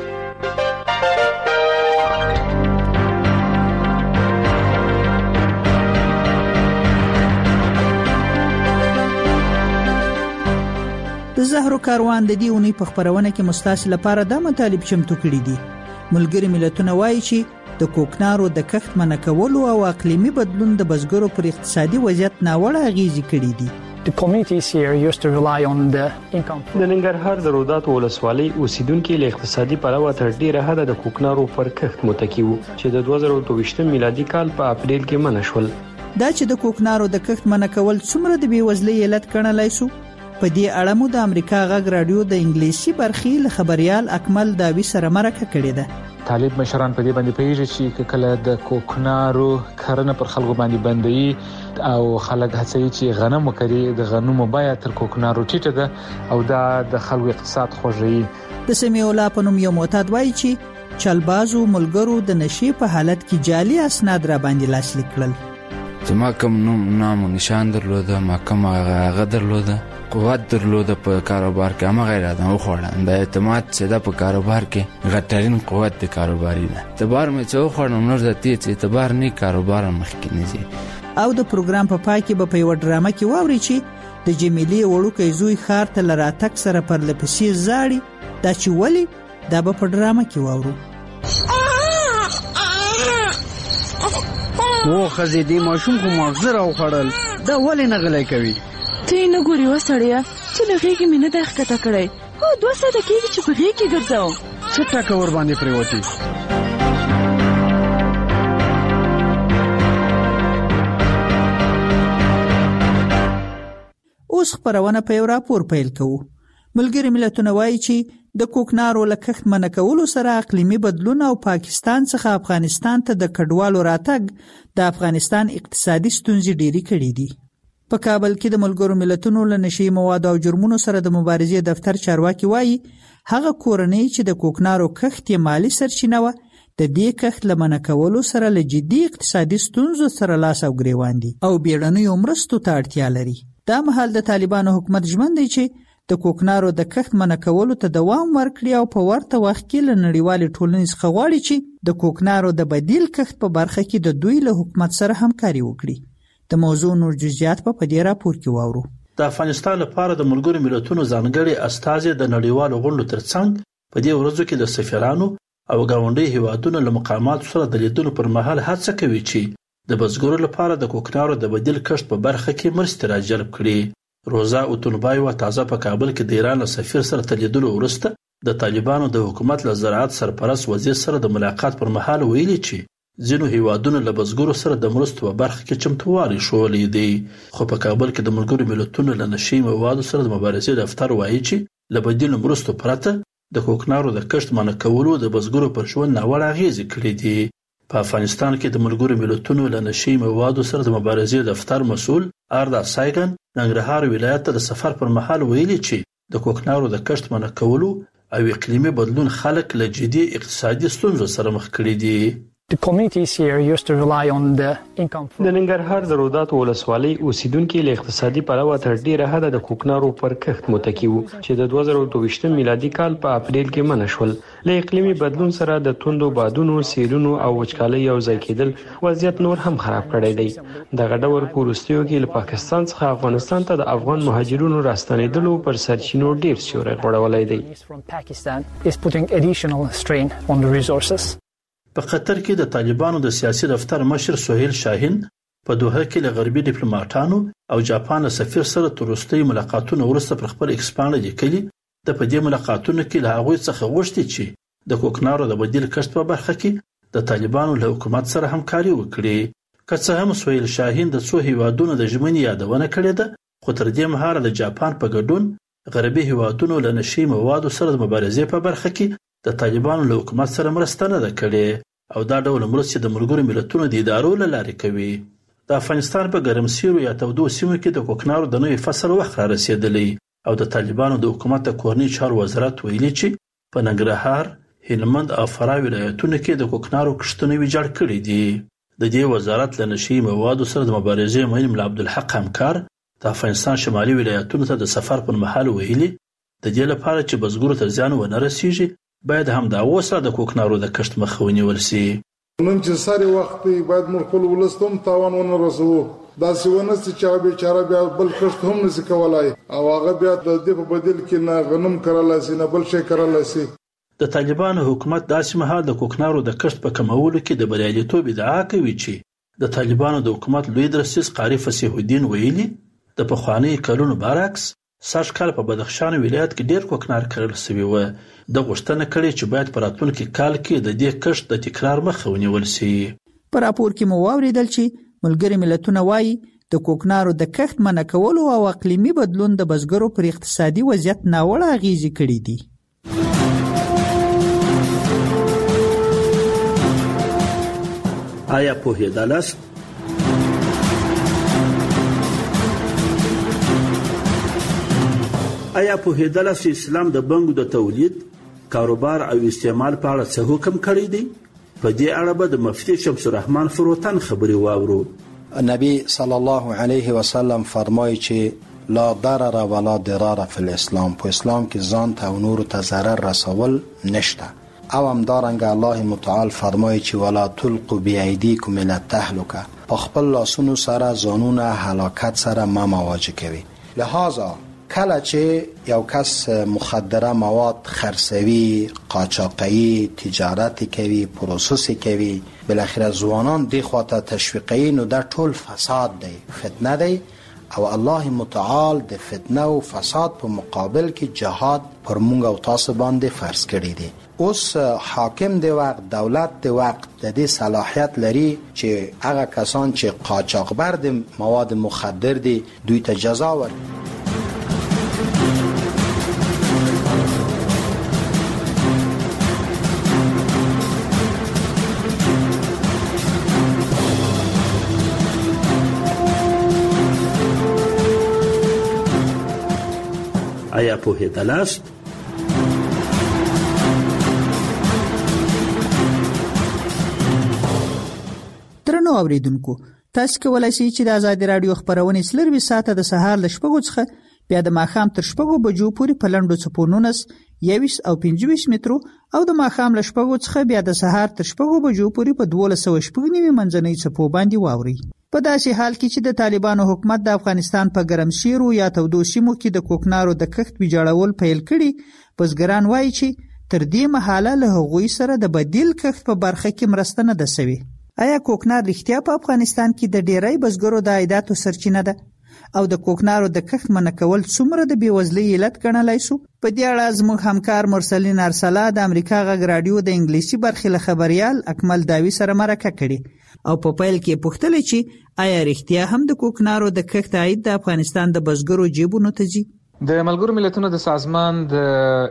د زهرو کاروان د دې ونې په خبرونه کې مستاسل لپاره د مطالب چمتو کړي دي. ملګری ملتونه وایي چې د کوکنارو د کښت منع کولو او اقلیمي بدلون د بزګرو پر اقتصادي وضعیت ناوړه اغیزې کړي دي. The communities here used to rely on the income. د ننګرهار د روداتو ولسوالۍ اوسیدونکو له اقتصادي پلوه تر ډیره حده د کوکنارو پر کښت متکی وو چې د دوه زره دوه ویشت میلادي کال په اپریل کې منع شول. دا چې د کوکنارو د کښت منع کول څومره د بیوزلۍ علت ګڼلای شو، په دې اړه مو د امریکا غږ رادیو د انګلیسي برخې له خبريال اکمل داوی سره مرکه کړې ده. طالب مشران په دې باندې پیږي چې کله د کوکنارو کرنه پر خلکو باندې بندي او خلک هڅوي چې غنم وکړي، د غنمو بیه تر کوکنارو ټیټه ده او دا د خلکو اقتصاد خوږوي. د سمیولا په نوم یو معتاد وایي چې چلبازو ملګرو د نشي په حالت کې جعلي اسناد را باندې لاسلیک کړل. چې ما کوم نوم نام نشان درلوده، ما کوم هغه درلوده، قوت درلوده په کاروبار کې، هم غیر ادم خوړل د اعتماد چې د په کاروبار کې غټرین قوت د کاروباري ده. اعتبار مې چې خوړم نور د تیت اعتبار نه کاروبار مخکې نه زی. او د پروګرام په پای کې به په یو ډرامه کې واوري چې د جمیلې وړوکې زوی خار ته لراتک سره پر لپسې زاړي. دا چې ولی دا به په ډرامه کې واورو. او خزې دې ماشوم خو مغزه راو خړل، دا ولې نه غلای کوي؟ ته نه ګوري وسړیا چې لږه مې نه دښ کته کړی. او دوه ساعته کېږي چې په غېږ کې ګرځاو. څه ټکه ور باندې پریوتی؟ اوس خبرونه په یو راپور پیل کوو. ملګری ملتونه وایي چې د کوکنارو له کښت منع کولو سره اقلیمي بدلون او پاکستان څخه افغانستان ته د کډوالو راتګ د افغانستان اقتصادي ستونزې ډېرې کړې دي. په کابل کې د ملګرو ملتونو له نشي مواد او جرمونو سره د مبارزې دفتر چارواکي وایي هغه کورنۍ چې د کوکنارو کښت یې مالی سرچینه وه، د دې کښت له منع کولو سره له جدي اقتصادي ستونزو سره لاس او ګریوان دي او بیړنیو مرستو ته اړتیا لري. دا مهال د طالبانو حکومت ژمن دی چې د کوکنارو د کښت منع کولو ته دوام ورکړي او په ورته وخت کې له نړیوالې ټولنې څخه غواړي چې د کوکنارو د بدیل کښت په برخه کې د دوی له حکومت سره همکاري وکړي. د موضوع نور جزئیات په دې راپور کې واورو. د افغانستان لپاره د ملګرو ملتونو ځانګړي استازي د نړیوالو غونډو ترڅنګ په دې ورځو کې د سفیرانو او ګاونډي هیوادونو له مقاماتو سره د لیدلو پر مهال هڅه کوي چې د بزګرو لپاره د کوکنارو د بدیل کښت په برخه کې مرستې راجلب کړي. روزا اوتونبایوا تازه په کابل کې د ایران له سفیر سره تلیدلو وروسته د طالبانو د حکومت له زراعت سرپرست وزیر سره د ملاقات پر مهال ویلي چې ځینو هیوادونو له بزګرو سره د مرستو په برخه کې چمتووالی ښوولی دی. خو په کابل کې د ملګرو ملتونو له نشي موادو سره د مبارزې دفتر وایي چې له بدیلو مرستو پرته د کوکنارو د کښت منع کولو د بزګرو پر ژوند ناوړه اغېزې کړې دي. په افغانستان کې د ملګرو ملتونو له نشي موادو سره د مبارزې دفتر مسؤل آردا سایګن ننګرهار ولایت ته د سفر پر مهال ویلي چې د کوکنارو د کښت منع کولو او اقلیمي بدلون خلک له جدي اقتصادي ستونزو سره مخ کړي دي. The communities here used to rely on the income from د ننګرهار د رودات ولسوالۍ اوسیدونکو له اقتصادي پلوه تر ډیره حد د کوکنارو پر کښت متکی وو چې د دوه زره دوه ویشت میلادي کال په اپریل کې منع شول. له اقلیمي بدلون سره د توندو بادونو، سیلونو او وچکالۍ یو ځای کېدل وضعیت نور هم خراب کړی دی. دغه ډول په وروستیو کې له پاکستان څخه افغانستان ته د افغان مهاجرونو راستنېدلو پر سرچینو ډیر سیوری غوړولی دی. Pakistan is putting additional strain on the resources. په قطر کې د طالبانو د سیاسي دفتر مشر سهیل شاهین په دوحه کې له غربي ډیپلوماټانو او جاپان سفیر سره تر وروستي ملاقاتونو وروسته پر خپل ایکسپانډ لیکلي د په دې ملاقاتونو کې له هغوی څخه غوښتي چې د کوکنارو د بدیل کښت په برخه کې د طالبانو له حکومت سره همکاري وکړي. که څه هم سهیل شاهین د څو هیوادونو د ژمنې یادونه کړې ده، خو تر دې مهاله د جاپان په ګډون غربي هیوادونو له نشي موادو سره د مبارزې په برخه کې د طالبانو له حکومت سره مرسته نه ده کړې او دا ډول مرستې د ملګرو ملتونو د ادارو له لارې کوي. د افغانستان په ګرمسیرو یا تودو سیمو کې د کوکنارو د نوي فصل وخت را رسیدلی او د طالبانو د حکومت د کورنۍ چارو وزارت ویلي چې په ننګرهار، هلمند او فراه ولایتونو کې د کوکنارو کښتونه ویجاړ کړي دي. د دې وزارت له نشي موادو سره د مبارزې مهم ملا عبدالحق همکار د افغانستان شمالي ولایتونو ته د سفر پر مهال ویلي د دې لپاره چې بزګرو ته زیان ونه رسیږي باید هم دا اوسه د کوکنارو د کښت مخه ونیول شي. نن چې ساري وخت باید موږ خپل ولس ته هم تاوان ونه رسوو. داسې ونه سي چې هغه بیچاره بیا بل کښت هم نشي کولای او هغه بیا د دې په بدل کې نه غنم کرلای شي نه بل شی کرلای شي. د طالبانو حکومت داسې مهال د کوکنارو د کښت په کمولو کې د بریالیتوب ادعا کوي چې د طالبانو د حکومت لوی درسیز قاری فصیح الدین ویلي د پخواني کلونو برعکس سږ کال په بدخشان ولایت کې ډیر کوکنار کرل شوی و. د غوښتنه کړې چې باید په راتلونکي کال کې د دې کښت د تکرار مخه ونیول شي. په راپور کې مو واوریدل چې ملګري ملتونه وایي د کوکنارو د کښت منع کولو او اقلیمي بدلون د بزګرو پر اقتصادي وضعیت ناوړه اغیزې کړې دي. آیا پوهېدلاست آیا پوهېدلاست چې اسلام د بنګو د تولید، کاروبار او استعمال په اړه څه حکم کړی دی؟ په دې اړه به د مفتی شمس الرحمن فروتن خبرې واورو. نبی صلی الله علیه و سلم فرمایي چې لا ضرر ولا ضرار فی الاسلام، په اسلام کې ځان ته او نورو ته ضرر رسول نشته. او همدارنګه الله متعال فرمایي چې ولا تلقوا بأیدیکم الی التهلکه، په خپل لاسونو سره ځانونه هلاکت سره ما مواجه کوي. لہذا کله چې یو کس مخدره مواد خرڅوي، قاچاقي، تجارت کوي، پروسس کوي، بالاخره ځوانان دې خواته تشویقوي، نو دا ټول فساد دی، فتنه دی او الله متعال د فتنه او فساد په مقابل کې جهاد پر مونږ او تاسو باندې فرض کړی دی. اوس حاکم دی وقت، دولت دی وقت د دې صلاحیت لري چې هغه کسان چې قاچاقبر د مواد مخدر دي دوی ته جزا ورکړي. آیا پوهېدلاست؟ درنو اوریدونکو، تاسو کولای شئ چې د آزادي رادیو خبرونه سلروي ساعته د سهار ل شپږو څخه بیا د ماښام تر شپږو بجو پورې په لنډو څپو نولس، یویشت او پنځه ویشت مترو او د ماښام له شپږو څخه بیا د سهار تر شپږو بجو پورې په دولس سوه شپږ نوي منځنۍ څپو باندې واوري. په داسې حال کې چې د طالبانو حکومت د افغانستان په ګرمسیرو یا تودو سیمو کې د کوکنارو د کښت ویجاړول پیل کړي، بزګران وایي چې تر دې مهاله له هغوی سره د بدیل کښت په برخه کې مرسته نه ده سوې. آیا کوکنار رښتیا په افغانستان کې د ډیری بزګرو د عایداتو سرچینه ده؟ او د کوکنارو د کښت منع کول څومره د بېوزلۍ علت ګڼلی سو؟ په دې اړه زموږ همکار مرسلین ارسلا د امریکا غږ راډیو د انګلیسي برخې له خبریال اکمل داوی سره مرکه کړې او په پیل کې پوښتلې چې آیا رښتیا هم د کوکنارو د کښت عاید د افغانستان د بزګرو جیبونو ته ځي؟ د ملګرو ملتونو د سازمان د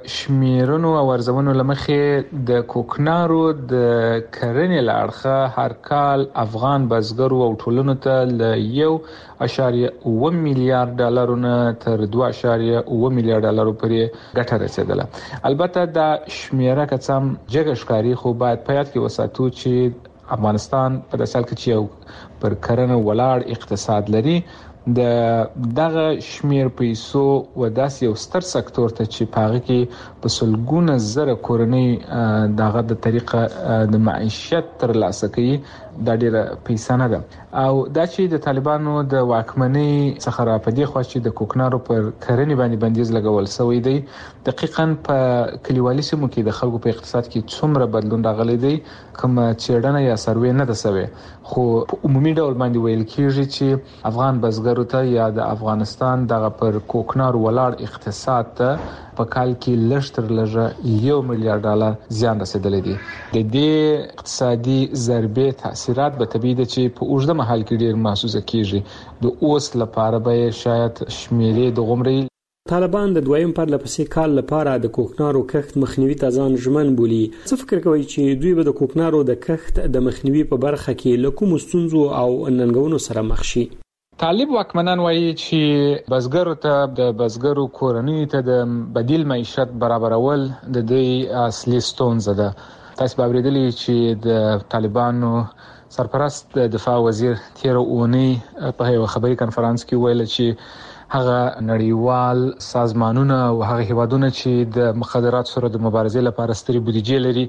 شمیرنو او ارزونو لمخې د کوکنارو د کرنې له اړخه هر کال افغان بزګرو او ټولنو ته له یو اشاریه اوه میلیارډ ډالرونه تر دوه اشاریه اوه میلیارډ ډالرو پورې ګټه رسیدله. البته دا شمیره که څه هم جګه ښکاري، خو باید په یاد کې وساتو چې افغانستان په داسې حال کې چې یو پر کرنه ولاړ اقتصاد لري، د دغه شمیر پیسو و داسې یو ستر سکتور ته چې په هغه کې په سلګونه زره کورنۍ دغه د طریقه د معیشت ترلاسه کوي، دا ډیره پیسه نه ده. او دا چې د طالبانو د واکمنۍ څخه را پدې خو چې د کوکنارو پر کرنې باندې بندیز لګول شوی دی، دقیقاً په کلیوالي سیمو کې د خلکو په اقتصاد کې څومره بدلون راغلی دی کوم چیرډنه یا سروې نه ده شوی. خو په عمومي ډول باندې ویل کیږي چې افغان بزګرو ته یا د افغانستان دغه پر کوکنارو ولاړ اقتصاد ته په کال کې لږ تر لږه یو میلیارډ ډالر زیان رسیدلی دی. د دې اقتصادي ضربې تاثیرات به طبیعي ده چې په اوږده مهال کې ډیر محسوسه کیږي. د اوس لپاره به شاید شمیرې د غومري طالبان د دویم پرلپسې کال لپاره د کوکنارو کښت مخنیوي ته ځان ژمن بولي. څه فکر کوي چې دوی به د کوکنارو د کښت د مخنیوي په برخه کې له کومو ستونزو او ننګونو سره مخ شي؟ طالب واکمنان وایي چې بزګرو ته د بزګرو کورنۍ ته د بدیل معیشت برابرول د دې اصلي ستونزه ده. تاسو به اوریدلی چې د طالبانو سرپرست د دفاع وزیر تیر اونۍ په یو خبري کانفرنس کې ویل چې هغه نړیوال سازمانونه او هغه هیوادونه چې د مخدرات سره د مبارزې لپاره ستري بودیجې لري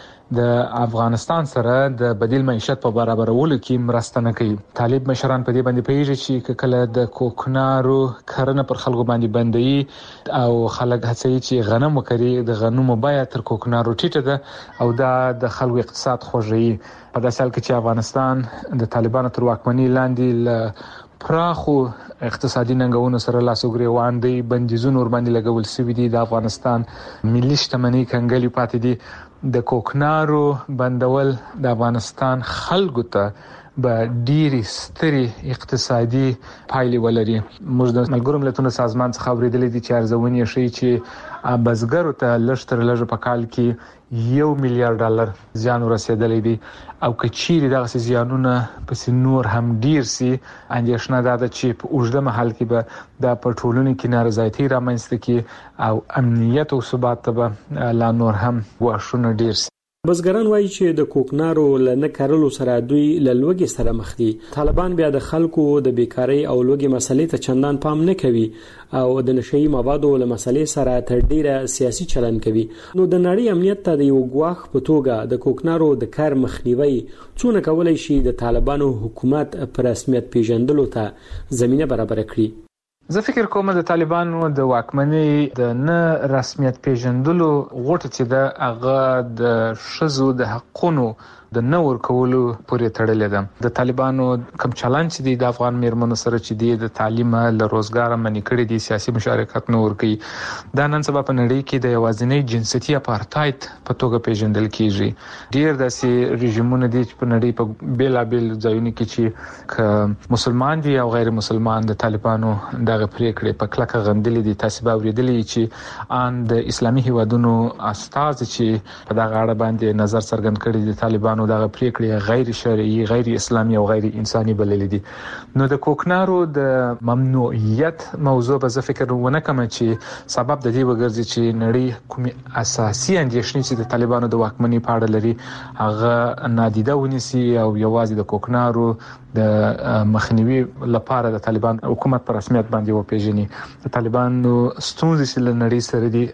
د افغانستان سره د بدیل معیشت په برابرولو کې مرسته نه کوي. طالب مشران په دې باندې پیږي چې کله د کوکنارو کرنه پر خلکو باندې بندي او خلک هڅوي چې غنم وکړي، د غنمو بیه تر کوکنارو ټیټه ده او دا د خلکو اقتصاد خوږوي. په داسې حال کې چې افغانستان د طالبانو تر واکمنۍ لاندې له پراخو اقتصادي ننګونو سره لاس وګریوان دی، بندیزونه ور باندې لګول شوي دي، د افغانستان ملي شتمنۍ کنګلې پاتې دي. د کوکنارو بندول د افغانستان خلکو ته به ډېری ستري اقتصادي پایلې ولري. موږ د ملګرو ملتونو سازمان څخه اوریدلي دي چې ارزونې ښیي چې بزګرو ته لږ تر لږه په کال کې یو میلیارډ ډالر زیان ورسېدلی دی او که چیرې دغسې زیانونه پسې نور هم ډیر سي، اندېښنه دا ده چې په اوږده مهال کې به دا په ټولنو کې نارضایتي رامنځته کړي او امنیت او ثبات ته به لا نور هم ګواښونه ډیر سي. بزګران وایي چې د کوکنارو له نه کرلو سره دوی له لوږې سره مخ دي. طالبان بیا د خلکو د بیکارۍ او لوږې مسلې ته چندان پام نه کوي او د نشهیي موادو له مسلې سره تر ډیره سیاسي چلن کوي. نو د نړۍ امنیت ته د یو ګواښ په توګه د کوکنارو د کار مخنیوي څونه کولای شي د طالبانو حکومت پر رسمیت پیژندلو ته زمینه برابر کړي؟ زه فکر کوم د طالبانو د واکمنۍ د نه رسمیت پیژندلو غوټه چې د هغه د ښځو د حقونو د نه ورکولو پورې تړلې ده. د طالبانو کوم چلند چې دی د افغان میرمنو سره چې دی د تعلیم له روزګار منې کړي دي، سیاسي مشارکت نه ورکوي، دا نن سبا په نړۍ کې د یوازینۍ جنسیتي اپارتاید په توګه پیژندل کیږي. ډیر داسې رژیمونه دي چې په نړۍ په بیلابیل ځایونو کې چې که مسلمان دي او غیر مسلمان د طالبانو دغه پریکړې په کلکه غندلې دي. تاسو به اوریدلی چې ان د اسلامي هیوادونو استاد چې په دغه اړه باندې نظر څرګند کړی د طالبانو طالبانو دغه پریکړې غیر شرعي، غیر اسلامي او غیر انساني بللې دي. نو د کوکنارو د ممنوعیت موضوع به زه فکر ونه کوم چې سبب د دې وګرځي چې نړۍ کومې اساسي اندېښنې چې د طالبانو د واکمنۍ په اړه لري هغه نادیده ونیسي او یوازې د کوکنارو د مخنیوي لپاره د طالبان حکومت پر رسمیت باندې وپیژني. د طالبانو ستونزې چې له نړۍ سره دي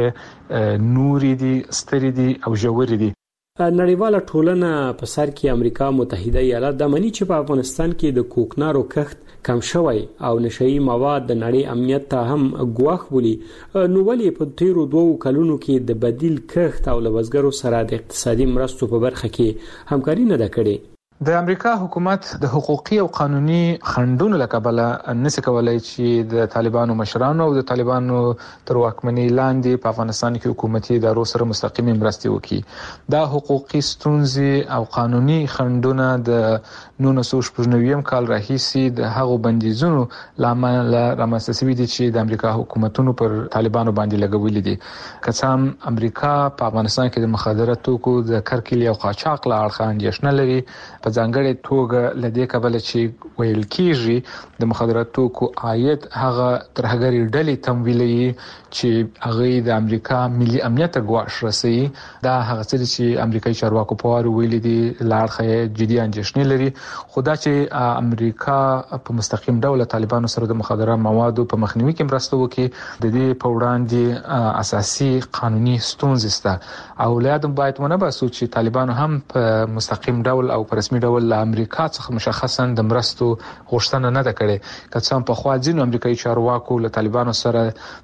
هغه نوري دي، ستري دي او ژوري دي. نړیواله ټولنه په سر کې امریکا متحده ایالات د منی چې په افغانستان کې د کوکنارو کښت کم شوی او نشئی مواد د نړۍ امنیت ته هم ګواښ بولي، نو ولې په تیرو دوو کلونو کې د بدیل کښت او لوزګرو سره د اقتصادي مرستو په برخه کې همکاري نه ده کړې؟ د امریکا حکومت د حقوقي او قانوني خنډونو لکبله نشي کولای چې د طالبانو مشرانو او د طالبانو تر واکمنۍ لاندې په افغانستان کې حکومتي ادارو سره مستقیمه مرستې وکړي. دا حقوقي ستونزې او قانوني خنډونه د نولس سوه شپږ نوي کال راهیسې د هغو بندیزونو لامل رامنځته شوي دي چې د امریکا حکومتونو پر طالبانو باندې لګولي دي. که څه هم امریکا په افغانستان کې د مخدره توکو د کرکیلې او قاچاق له اړخه اندېښنه لري، په ځانګړې توګه لدې کبله چې ویل کېږي د مخدره توکو عاید هغه ترهګري ډلې تمویلوي چې هغه د امریکا ملي امنیت ګواښ رسوي. دا هغه څه چې امریکایي چارواکو په واره ویلي دي لاړخه جدي اندېښنې لري. خو دا چې امریکا په مستقیم ډول طالبانو سره د مخدره موادو په مخنیوي کې مرسته وکړي د دې په وړاندې اساسي قانوني ستونزې شته او لادم باید ونه باسو چې طالبانو هم په مستقیم ډول او په رسمي ډول له امریکا څخه مشخصا د مرستو غوښتنه نه ده کړې. که څه هم په خوا ځینو امریکایي چارواکو له طالبانو سره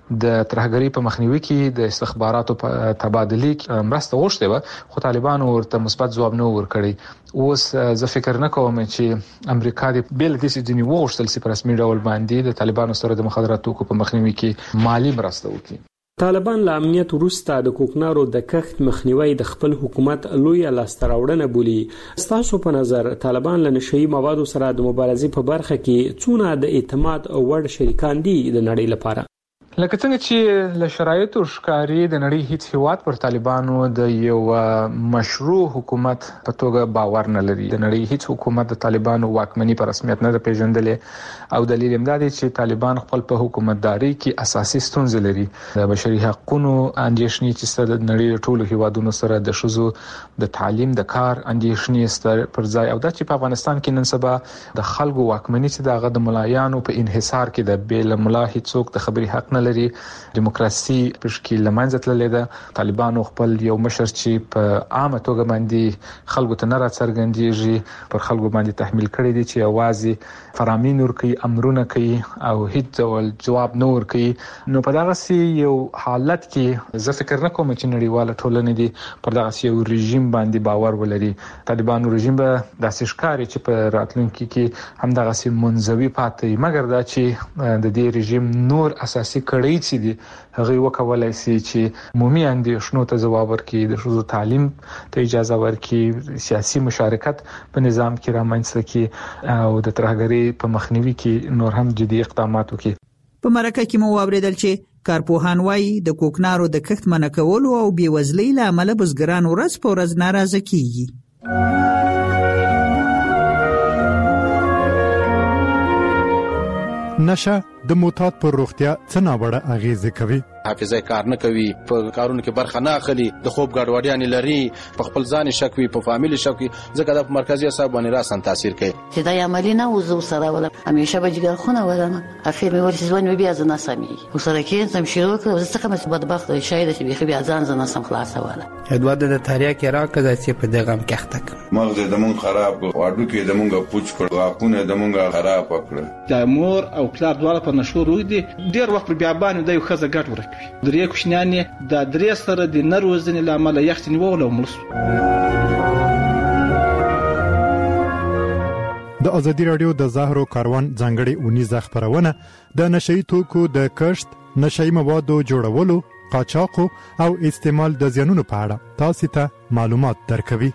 د ترهګرۍ په مخنیوي کې د استخباراتو په تبادلې کې مرسته غوښتې وه، خو طالبانو ورته مثبت ځواب نه ورکړی. اوس زه فکر نه کوم چې امریکا د بیل د سیدنی وغوښتل چې په رسمي ډول باندې د طالبانو سره د مخدره توکو په مخنیوي کې مالی مرسته وکړي. طالبان له امنیت وروسته د کوکنارو د کښت مخنیوي د خپل حکومت لویه لاسته راوړنه بولي. ستاسو په نظر طالبان له نشئی موادو سره د مبارزې په برخه کې څونه د اعتماد وړ شریکان دي د نړۍ لپاره؟ لکه څنګه چې له شرایطو ښکاري د نړۍ هیڅ هیواد پر طالبانو د یو مشروع حکومت په توګه باور نه لري. د نړۍ هیڅ حکومت د طالبانو واکمنۍ په رسمیت نه ده پیژندلې او دلیل هم دا دی چې طالبان خپل په حکومتداري کې اساسي ستونزې لري. د بشري حقوقو اندېښنې چې ستر د نړۍ ټولو هیوادونو سره د شذو د تعلیم د کار اندېښنې ستر پر ځای او دا چې په افغانستان کې نن سبا د خلکو واکمنۍ چې دغه د ملایانو په انحصار کې د بیل ملا هیڅوک د خبري حق نه لري. دیموکراسي په شکل لمنځه تللې ده. طالبانو خپل یو مشر چې په عامه توګه باندې خلکو ته نه راڅرګندېږي پر خلکو باندې تحمیل کړی دي چې اوازې فرامین ورکي، امرونه کوي او هیڅ ډول جواب نه ورکي. نو په دغه سي یو حالت کې زه فکر نه کوم چې نړیواله ټولنه دي پر دغه سي یو رژیم باندې باور ولري. طالبانو رژیم به داسې ښکاري چې په راتلونکي کې هم دغه سي منځوي پاتې، مګر دا چې د دې رژیم نور اساسي کړي چې دي هغه وکولای شي چې عمومي اندېښنو ته ځواب ورکړي، د ښځو تعلیم ته اجازه ورکړي، سیاسي مشارکت په نظام کې رامنځته کړي او د ترهګرۍ په مخنیوي کې نور هم جدي اقدامات وکړي. په مرکه کې مو واوریدل چې کارپوهان وایي د کوکنارو د کښت منع کولو او بېوزلۍ له امله بزګران ورځ په ورځ ناراضه کیږي. نشه د معتاد پر روغتیا څه ناوړه اغیزه کوي؟ حافظه کار نه کوي، په کارونو کې برخه نه اخلي، د خوب ګډوډیاں لري، په خپل ځان شک وي، په فامیل شک وي، ځکه د مرکزی اعصاب باندې راسن تاثیر کوي. چې دا عملی نه وزو سره ولا همیشه به جګر خونه ولنه افیر مې ورته ځوان بیا ځنه سمي وسره کې سم شروع کړ زه څنګه مې بدبخت شاید چې بیا ځان ځنه سم خلاص ولا ادوار د تاریخ کې راکړه چې په دغه مکحته مغز د مون خراب واډو کې د مونږه پوچ کړ واقونه د مونږه خراب کړ. د مور او پلار دواړه په نشو روي دي ډیر وخت بیا باندې د یو خزه ګټ ورکوي. درې کوښنانې د درې سره د نروزنې لامل یختنی وول او ملس. د ازادي رادیو د زهرو کاروان ځانګړي اونیزه خبرونه د نشئی توکو د کښت، نشئی موادو جوړولو، قاچاقو او استعمال د زیانونو په اړه تاسو ته معلومات درکوي.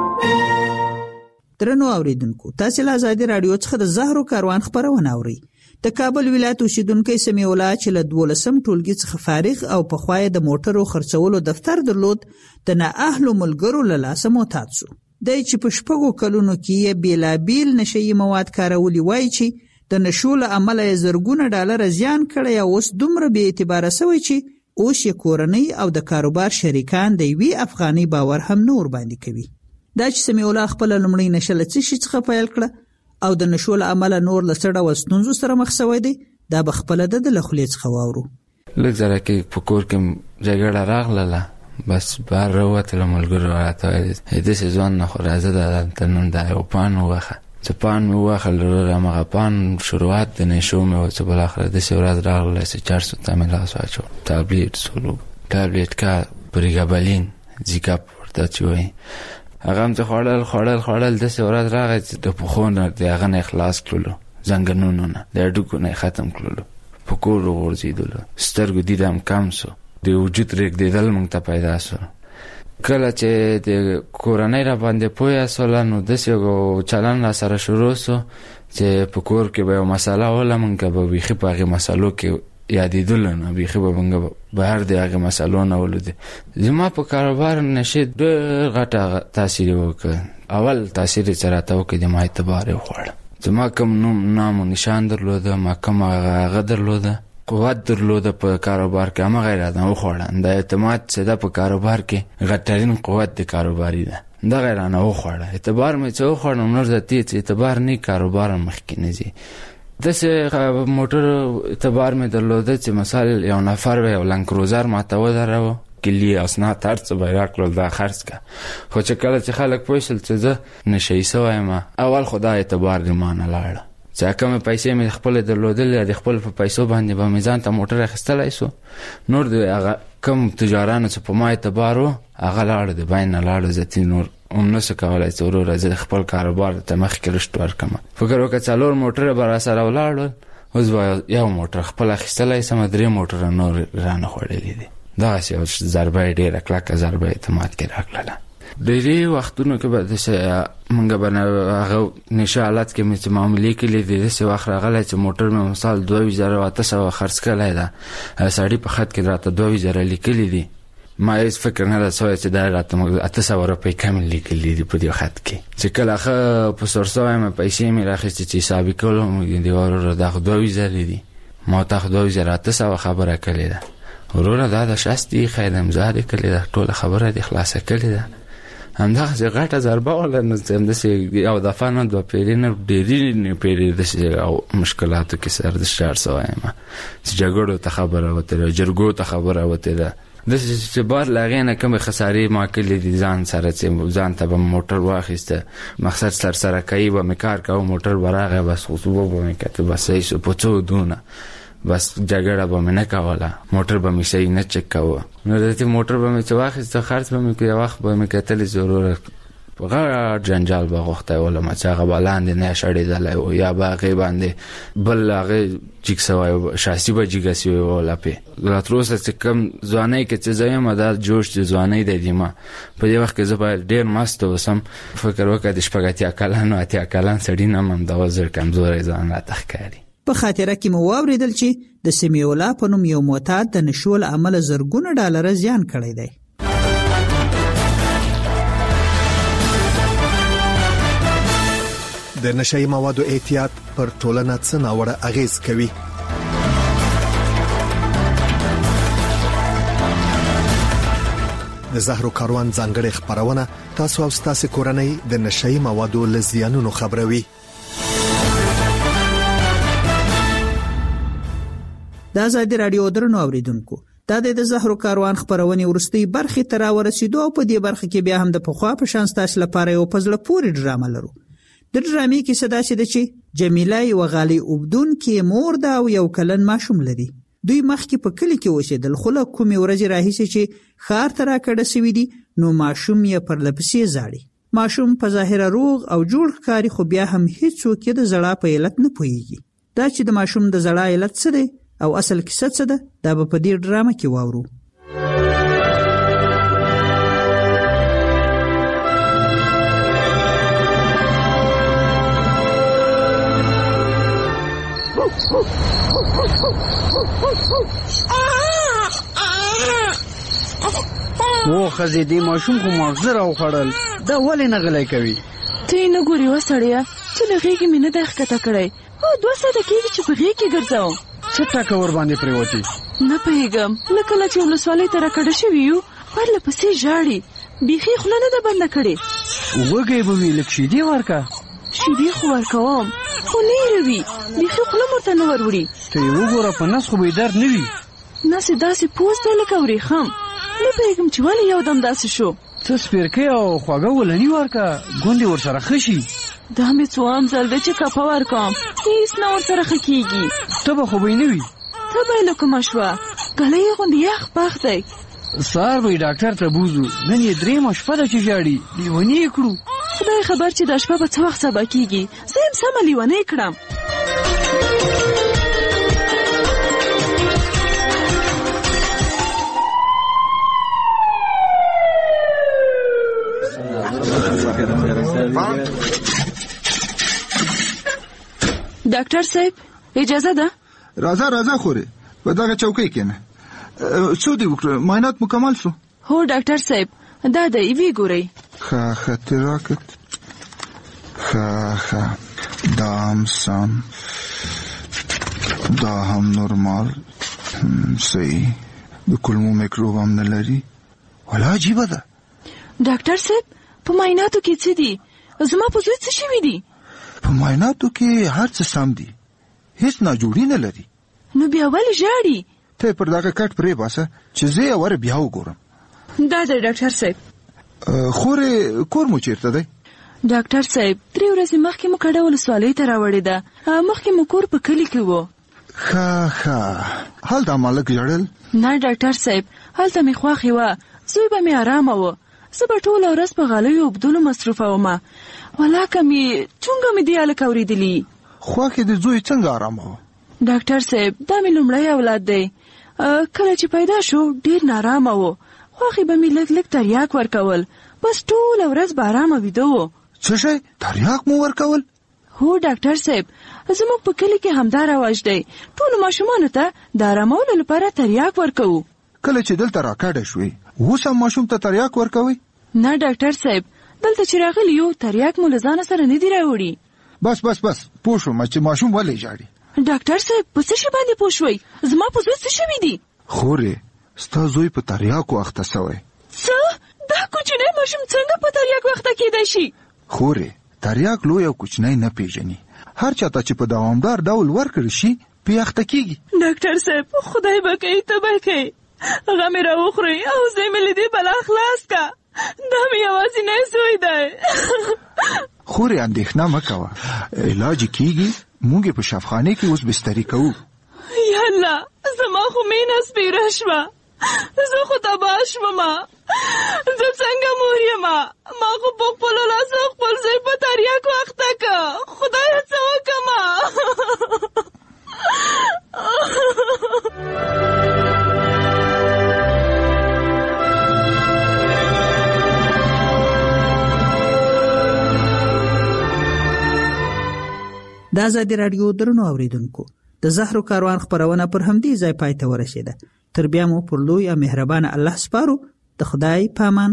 درنو اوریدونکو، تاسو له ازادي رادیو څخه د زهرو کاروان خبرونه اورئ د کابل ولایت اوسیدونکی سمیع الله چې له دولسم ټولګي څخه فارغ او پخوا یې د موټرو خرڅولو دفتر درلود د نااهلو ملګرو له لاسه معتاد سو. دی چې په شپږو کلونو کې یې بېلابېل نشهیي مواد کارولي وایي چې د نشو له امله یې زرګونه ډالره زیان کړی او اوس دومره بې اعتباره سوی چې اوس یې کورنۍ او د کاروبار شریکان د یوې افغانۍ باور هم نه ورباندې کوي. دا چې سمیع الله خپله لومړۍ نشه له څه شي څخه پیل کړه او د نشو له امله نور له څه ډول ستونزو سره مخ سوی دی، دا به خپله د ده له خولې څخه واورو. لږ ځله کې په کور کې جګړه راغله، بس بهر راووتله، ملګرو راته ویل داسې ځوان نه خو راځه دلته نن دا یو پان ووخه. چې پان مې ووخل وروره همغه پان شروعات د نشو مې و چې بالاخره داسې ورځ راغله چې چار سو ته مې لاس واچو. تابلیټ سولو تابلیټ کا پریګابلین زیکاپ ورته چې وایي هغه هم چې خوړل خوړل خوړل داسې ورځ راغی چې د پښو نه د هغه نه خلاص کړلو، زنګنونو نه د هډوکو نه ختم کړلو، په کور وغورځېدلو، سترګو دید هم کم سو، د وجود رېږدېدل موږ ته پیدا سو. کله چې د کورنۍ را باندې پویه سوله نو داسې یو چلن را سره شروع سو چې په کور کې به یو مسله وله، موږ به بیخي په هغې مسلو کې یادېدلو نه، بیخي به موږ بهر د هغې مسلو نه ولودې. زما په کاروبار نشې ډېر غټه تاثیر یې وکړ. اول تاثیر یې چې راته وکړ د ما اعتبار یې وخوړه. زما کوم نوم نام و نشان درلوده، ما کوم هغه درلوده، قوت درلوده په کاروبار کې، همغه یې رانه وخوړه. د اعتماد چې ده په کاروبار کې غټرین قوت د کاروباري ده، دغه یې رانه وخوړه. اعتبار مې چې وخوړه نور ذاتي چې اعتبار نه کاروبار هم مخکې نه ځي. داسې موټر اعتبار مې درلوده چې مثال یو نفر به یو لنکروزر ماته ودروه، کلي اسناد هر څه به یې راکړل دا خرڅ کړه. خو چې کله چې خلک پوه شول چې زه نشهیي سوی یم، اول خو دا اعتبار د ما نه لاړه. چې کومې پیسې مې خپلې درلودلې د خپل په پیسو باندې به مې ځان ته موټر اخیستلی سو، نور د هغه کوم تجارانو چې په ما اعتبار و هغه لاړو، د بین نه لاړو. ذاتي نور هم نسو کولی چې وروره زه د خپل کاروبار ته مخکې رشد ورکړم. فکر وکړه څلور موټره به راسره ولاړول، اوس به یو موټر خپل اخیستلی سمه، درې موټره نور رانه خوړلي دي. دغسې یو ضربه یې ډېره کلکه ضربه اعتماد کې راکړله. ډېرې وختونو کې به داسې موږ به هغه نشه حالت کې مې چې معاملې کړي دي، داسې وخت راغلی چې موټر مې مثال دوه ویشت زره اته سوه خرڅ کړی ده، سړي په خط کې راته دوه ویشت زره لیکلي دي. ما هیڅ فکر نه ده سوی چې دا راته اته سوه روپۍ کم لیکلي دي په دې خط کې. چې کله ښه په سور سوی مې پیسې مې راخیستې چې حسابي کولو مې دې وروره دا خو دوه ویشت زرې دي، ما ته خو دوه ویشت زره اته سوه خبره کړې ده. وروره دا د شست دي خیر امضا دې کړې ده، ټوله خبره دې خلاصه کړې ده. همدغسې غټه ضربه وله، نو همداسې یو دفعه نه دوه پیرې نه ډېرې پیرې داسې او مشکلاتو کې سر د شار سوی یم چې جګړو ته خبره وتې، جرګو ته خبره وتې ده. داسې چې بار له هغې نه کومې خسارې ما کړي دي ځان سره، چې ځان ته به موټر واخیسته، مقصد سرسره کوي به مې کار کوه، موټر به راغی بس خصوبه به مې کته، بس صحیح شو په څو دونه، بس جګړه به مې نه کوله، موټر به مې صحیح نه چک کوه. نو داسې موټر به مې چې واخیسته خرڅ به مې کړو، یو وخت به مې کتلې چې وروره غټ جنجال به غوښتی ولم چې هغه به لاندې نه شړېدلی و، یا به هغې باندې بل هغې جګ سوی و، شاسي به جګه سوې و لپې. لا تر اوسه چې کوم ځوانۍ کې چې زه یم دا جوش چې ځوانۍ دی د ما په دې وخت کې زه باید ډېر مست اوسم. فکر وکړه د شپږ اتیا کلن و اتیا کلن سړي نه م همدغه زر کمزوری ځان راته ښکاري. په خاطره کې مو واورېدل چې د سمیع الله په نوم یو معتاد د نشو له امله زرګونه ډالره زیان کړی دی. د نشهیي موادو احتیاط پر ټولنه څه ناوړه اغیز کوي؟ د زهرو کاروان ځانګړې خبرونه تاسو او تاسو کورنۍ د نشهیي موادو له زیانونو خبروي. د ازادي راډیو درنو اوریدونکو، دا د زهرو کاروان خبرونه ورستۍ برخې ته راورسېدو او په دې برخه کې بیا هم د پخوا په شان ستاسو لپاره یو په زړه پورې ډرامه لرو. د ډرامې کیسه داسې ده چې جمیله یوه غالۍ اوبدونکې مور ده او یو کلن ماشوم لري. دوی مخکې په کلي کې اوسېدل، خو له کومې ورځې راهیسې چې ښار ته راکډه سوي دي نو ماشوم یې پرله پسې زاړي. ماشوم په ظاهره روغ او جوړ ښکاري، خو بیا هم هیڅوک یې د زړا په علت نه پوهیږي. دا چې د ماشوم د زړا علت څه دی او اصل کیسه څه ده، دا به په دې ډرامه کې واورو. و خزې دې ماشوم خو ماغزه راوخوړل، دا ولې نه غلی کوي؟ ته یې نه ګورې وسړیه چې له غېږې مې نه دی ښکته کړی. او دوه ساعته کېږي چې په غېږ کې ګرځوم. څه ټکه ور باندې پرېوتې؟ نه پوهېږم، له کله چې ولسوالۍ ته راکډه شوي یو پرله پسې ژاړي، بیخي خوله نه ده بنده کړې. وږی به وي، لږ شیدې ورکه. شیدې خو ورکوم خو نه یې روي، بیخي خوله مو ورته نه ور وړي. ته یې وګوره، په نس خو به یې درد نه وي. نس یې داسې پوست دی لکه ورېښم. نه پوهېږم چې ولې یو دم داسې شو. څه سپېرکۍ او خوږه ولني ورکه، ګوندې ورسره ښه شي. دا مې څوام ځل دی چې کپه ورکوم، هېڅ نه ورسره ښه کېږي. تبه خو به یې نه وي. تبه یې له کومه شوه، ګلی یې غوندې یخ پخ دی. سهار به یې ډاکټر ته بوځو، نن یې درېیمه شپه ده چې ژاړي، لیوني یې کړو. خدای خبر چې دا شپه به څه وخت سبا کېږي، زه یم سمه لیونی کړم. ډاکټر صاحب اجازه ده؟ راځه راځه خورې، په دغه چوکۍ کښېنه. څه دې وکړه؟ معاینات مکمل شو؟ هو ډاکټر صاحب، دا دی ویې ګورئ. ښه ښه تراکت، ښه ښه، دا هم سم، دا هم نورمال، صحیح، د کولمو میکروب هم نه لري. ولا عجیبه ده. ډاکټر صاحب په معایناتو کې څه دي؟ زما په زوی څه شوي دي؟ په معایناتو کې هر څه سم دي، هیڅ ناجوړي نه لري. نو بیا ولې ژاړي؟ ته پر دغه کټ پرې باسه چې زه یې ور بیا وګورم. دا دی ډاکټر صاحب. خورې کور مو چیرته دی؟ ډاکټر صاحب درې ورځې مخکې مو کډه ولسوالۍ ته راوړې ده، مخکې مو کور په کلي کې و. ښه ښه، هلته مالک ژړل؟ نه ډاکټر صاحب، هلته مې خوښې وه، زوی به مې ارامه و. زه به ټوله ورځ په غالیو اوبدلو مصروفه ومه، ولاکه مې چونګه مې دې هلک اورېدلي. خوښې د زوی څنګه ارامه وه؟ ډاکټر صاحب دا مې لومړی اولاد دی، کله چې پیدا شو ډېر نارامه و. خوښې به مې لږ لږ تریاک ورکول، بس ټوله ورځ به ارامه ویده و. څه شی؟ تریاک مو ورکول؟ هو ډاکټر صاحب، زموږ په کلي کې همدا رواج دی، ټولو ماشومانو ته د ارامولو لپاره تریاک ورکوو. کله چې دلته راکډه شوې اوس هم ماشوم ته تریاک ورکوئ؟ نه ډاکټر صاحب، دلته چې راغلی یو تریاک مو له ځانه سره نه دی راوړي. بس بس بس پوه شوم چې ماشوم ولې ژاړي. ډاکټر صاحب په څه شي باندې پوه شوئ؟ زما په زوی څه شوي دي؟ خورې ستا زوی په تریاکو اخته سوی. څه؟ دا کوچنی ماشوم څنګه په تریاکو اخته کېدای شي؟ خورې تریاک لوی او کوچنی نه پیژني، هر چاته چې په دوامدار ډول ورکړل شي پې اخته کېږي. ډاکټر صاحب خدای به کوي ته به کوي، هغه مې راوخورئ او زه مې له دې بلا خلاص کا، دا مې یوازینی زوی دی. خورې اندېښنه مه کوه، علاج کېږي، موږ یې په شفخانه کې اوس بستري کوو. یا الله زما خو مینه سپیره شوه، زه خو تباه شومه، زه څنګه مور یمه، ما خو په خپلو لاسو خپل زوی په تریاکو اخته که، خدایه څه وکمه. د ازادي راډیو درنو اوریدونکو، د زهرو کاروان خبرونه پر همدې ځای پای ته ورسېده. تر بیا مو پر لوی او مهربان الله سپارو. د خدای پامان.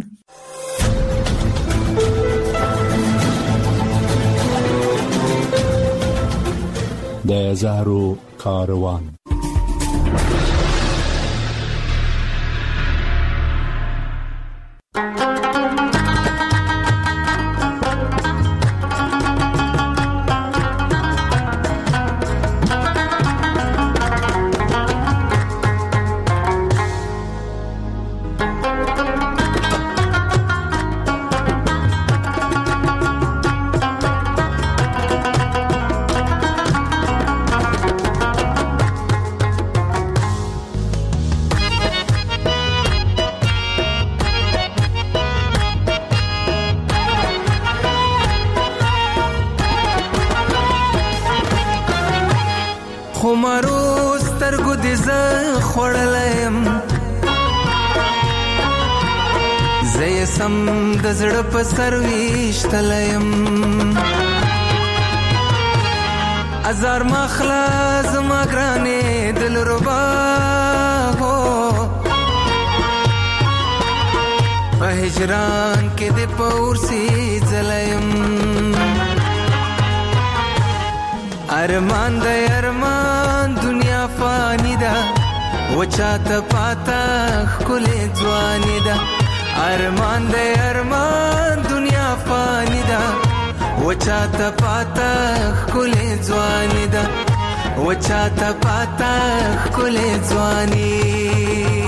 د زهرو کاروان. خمارو سترګو دې زه خوړلیم، زه یې سم د زړه په سر ویشتلیم، ازار مخلا زما ګرانې دلربا هو په هجران کې د پورسي زلیم ارمان د ارمان دنیا فانی ده وچاته پاتا خلې ځواني ده ارمان د ارمان دنیا فانی ده وچاته پاتا خلې ځواني ده وچاته پاتا خلې ځواني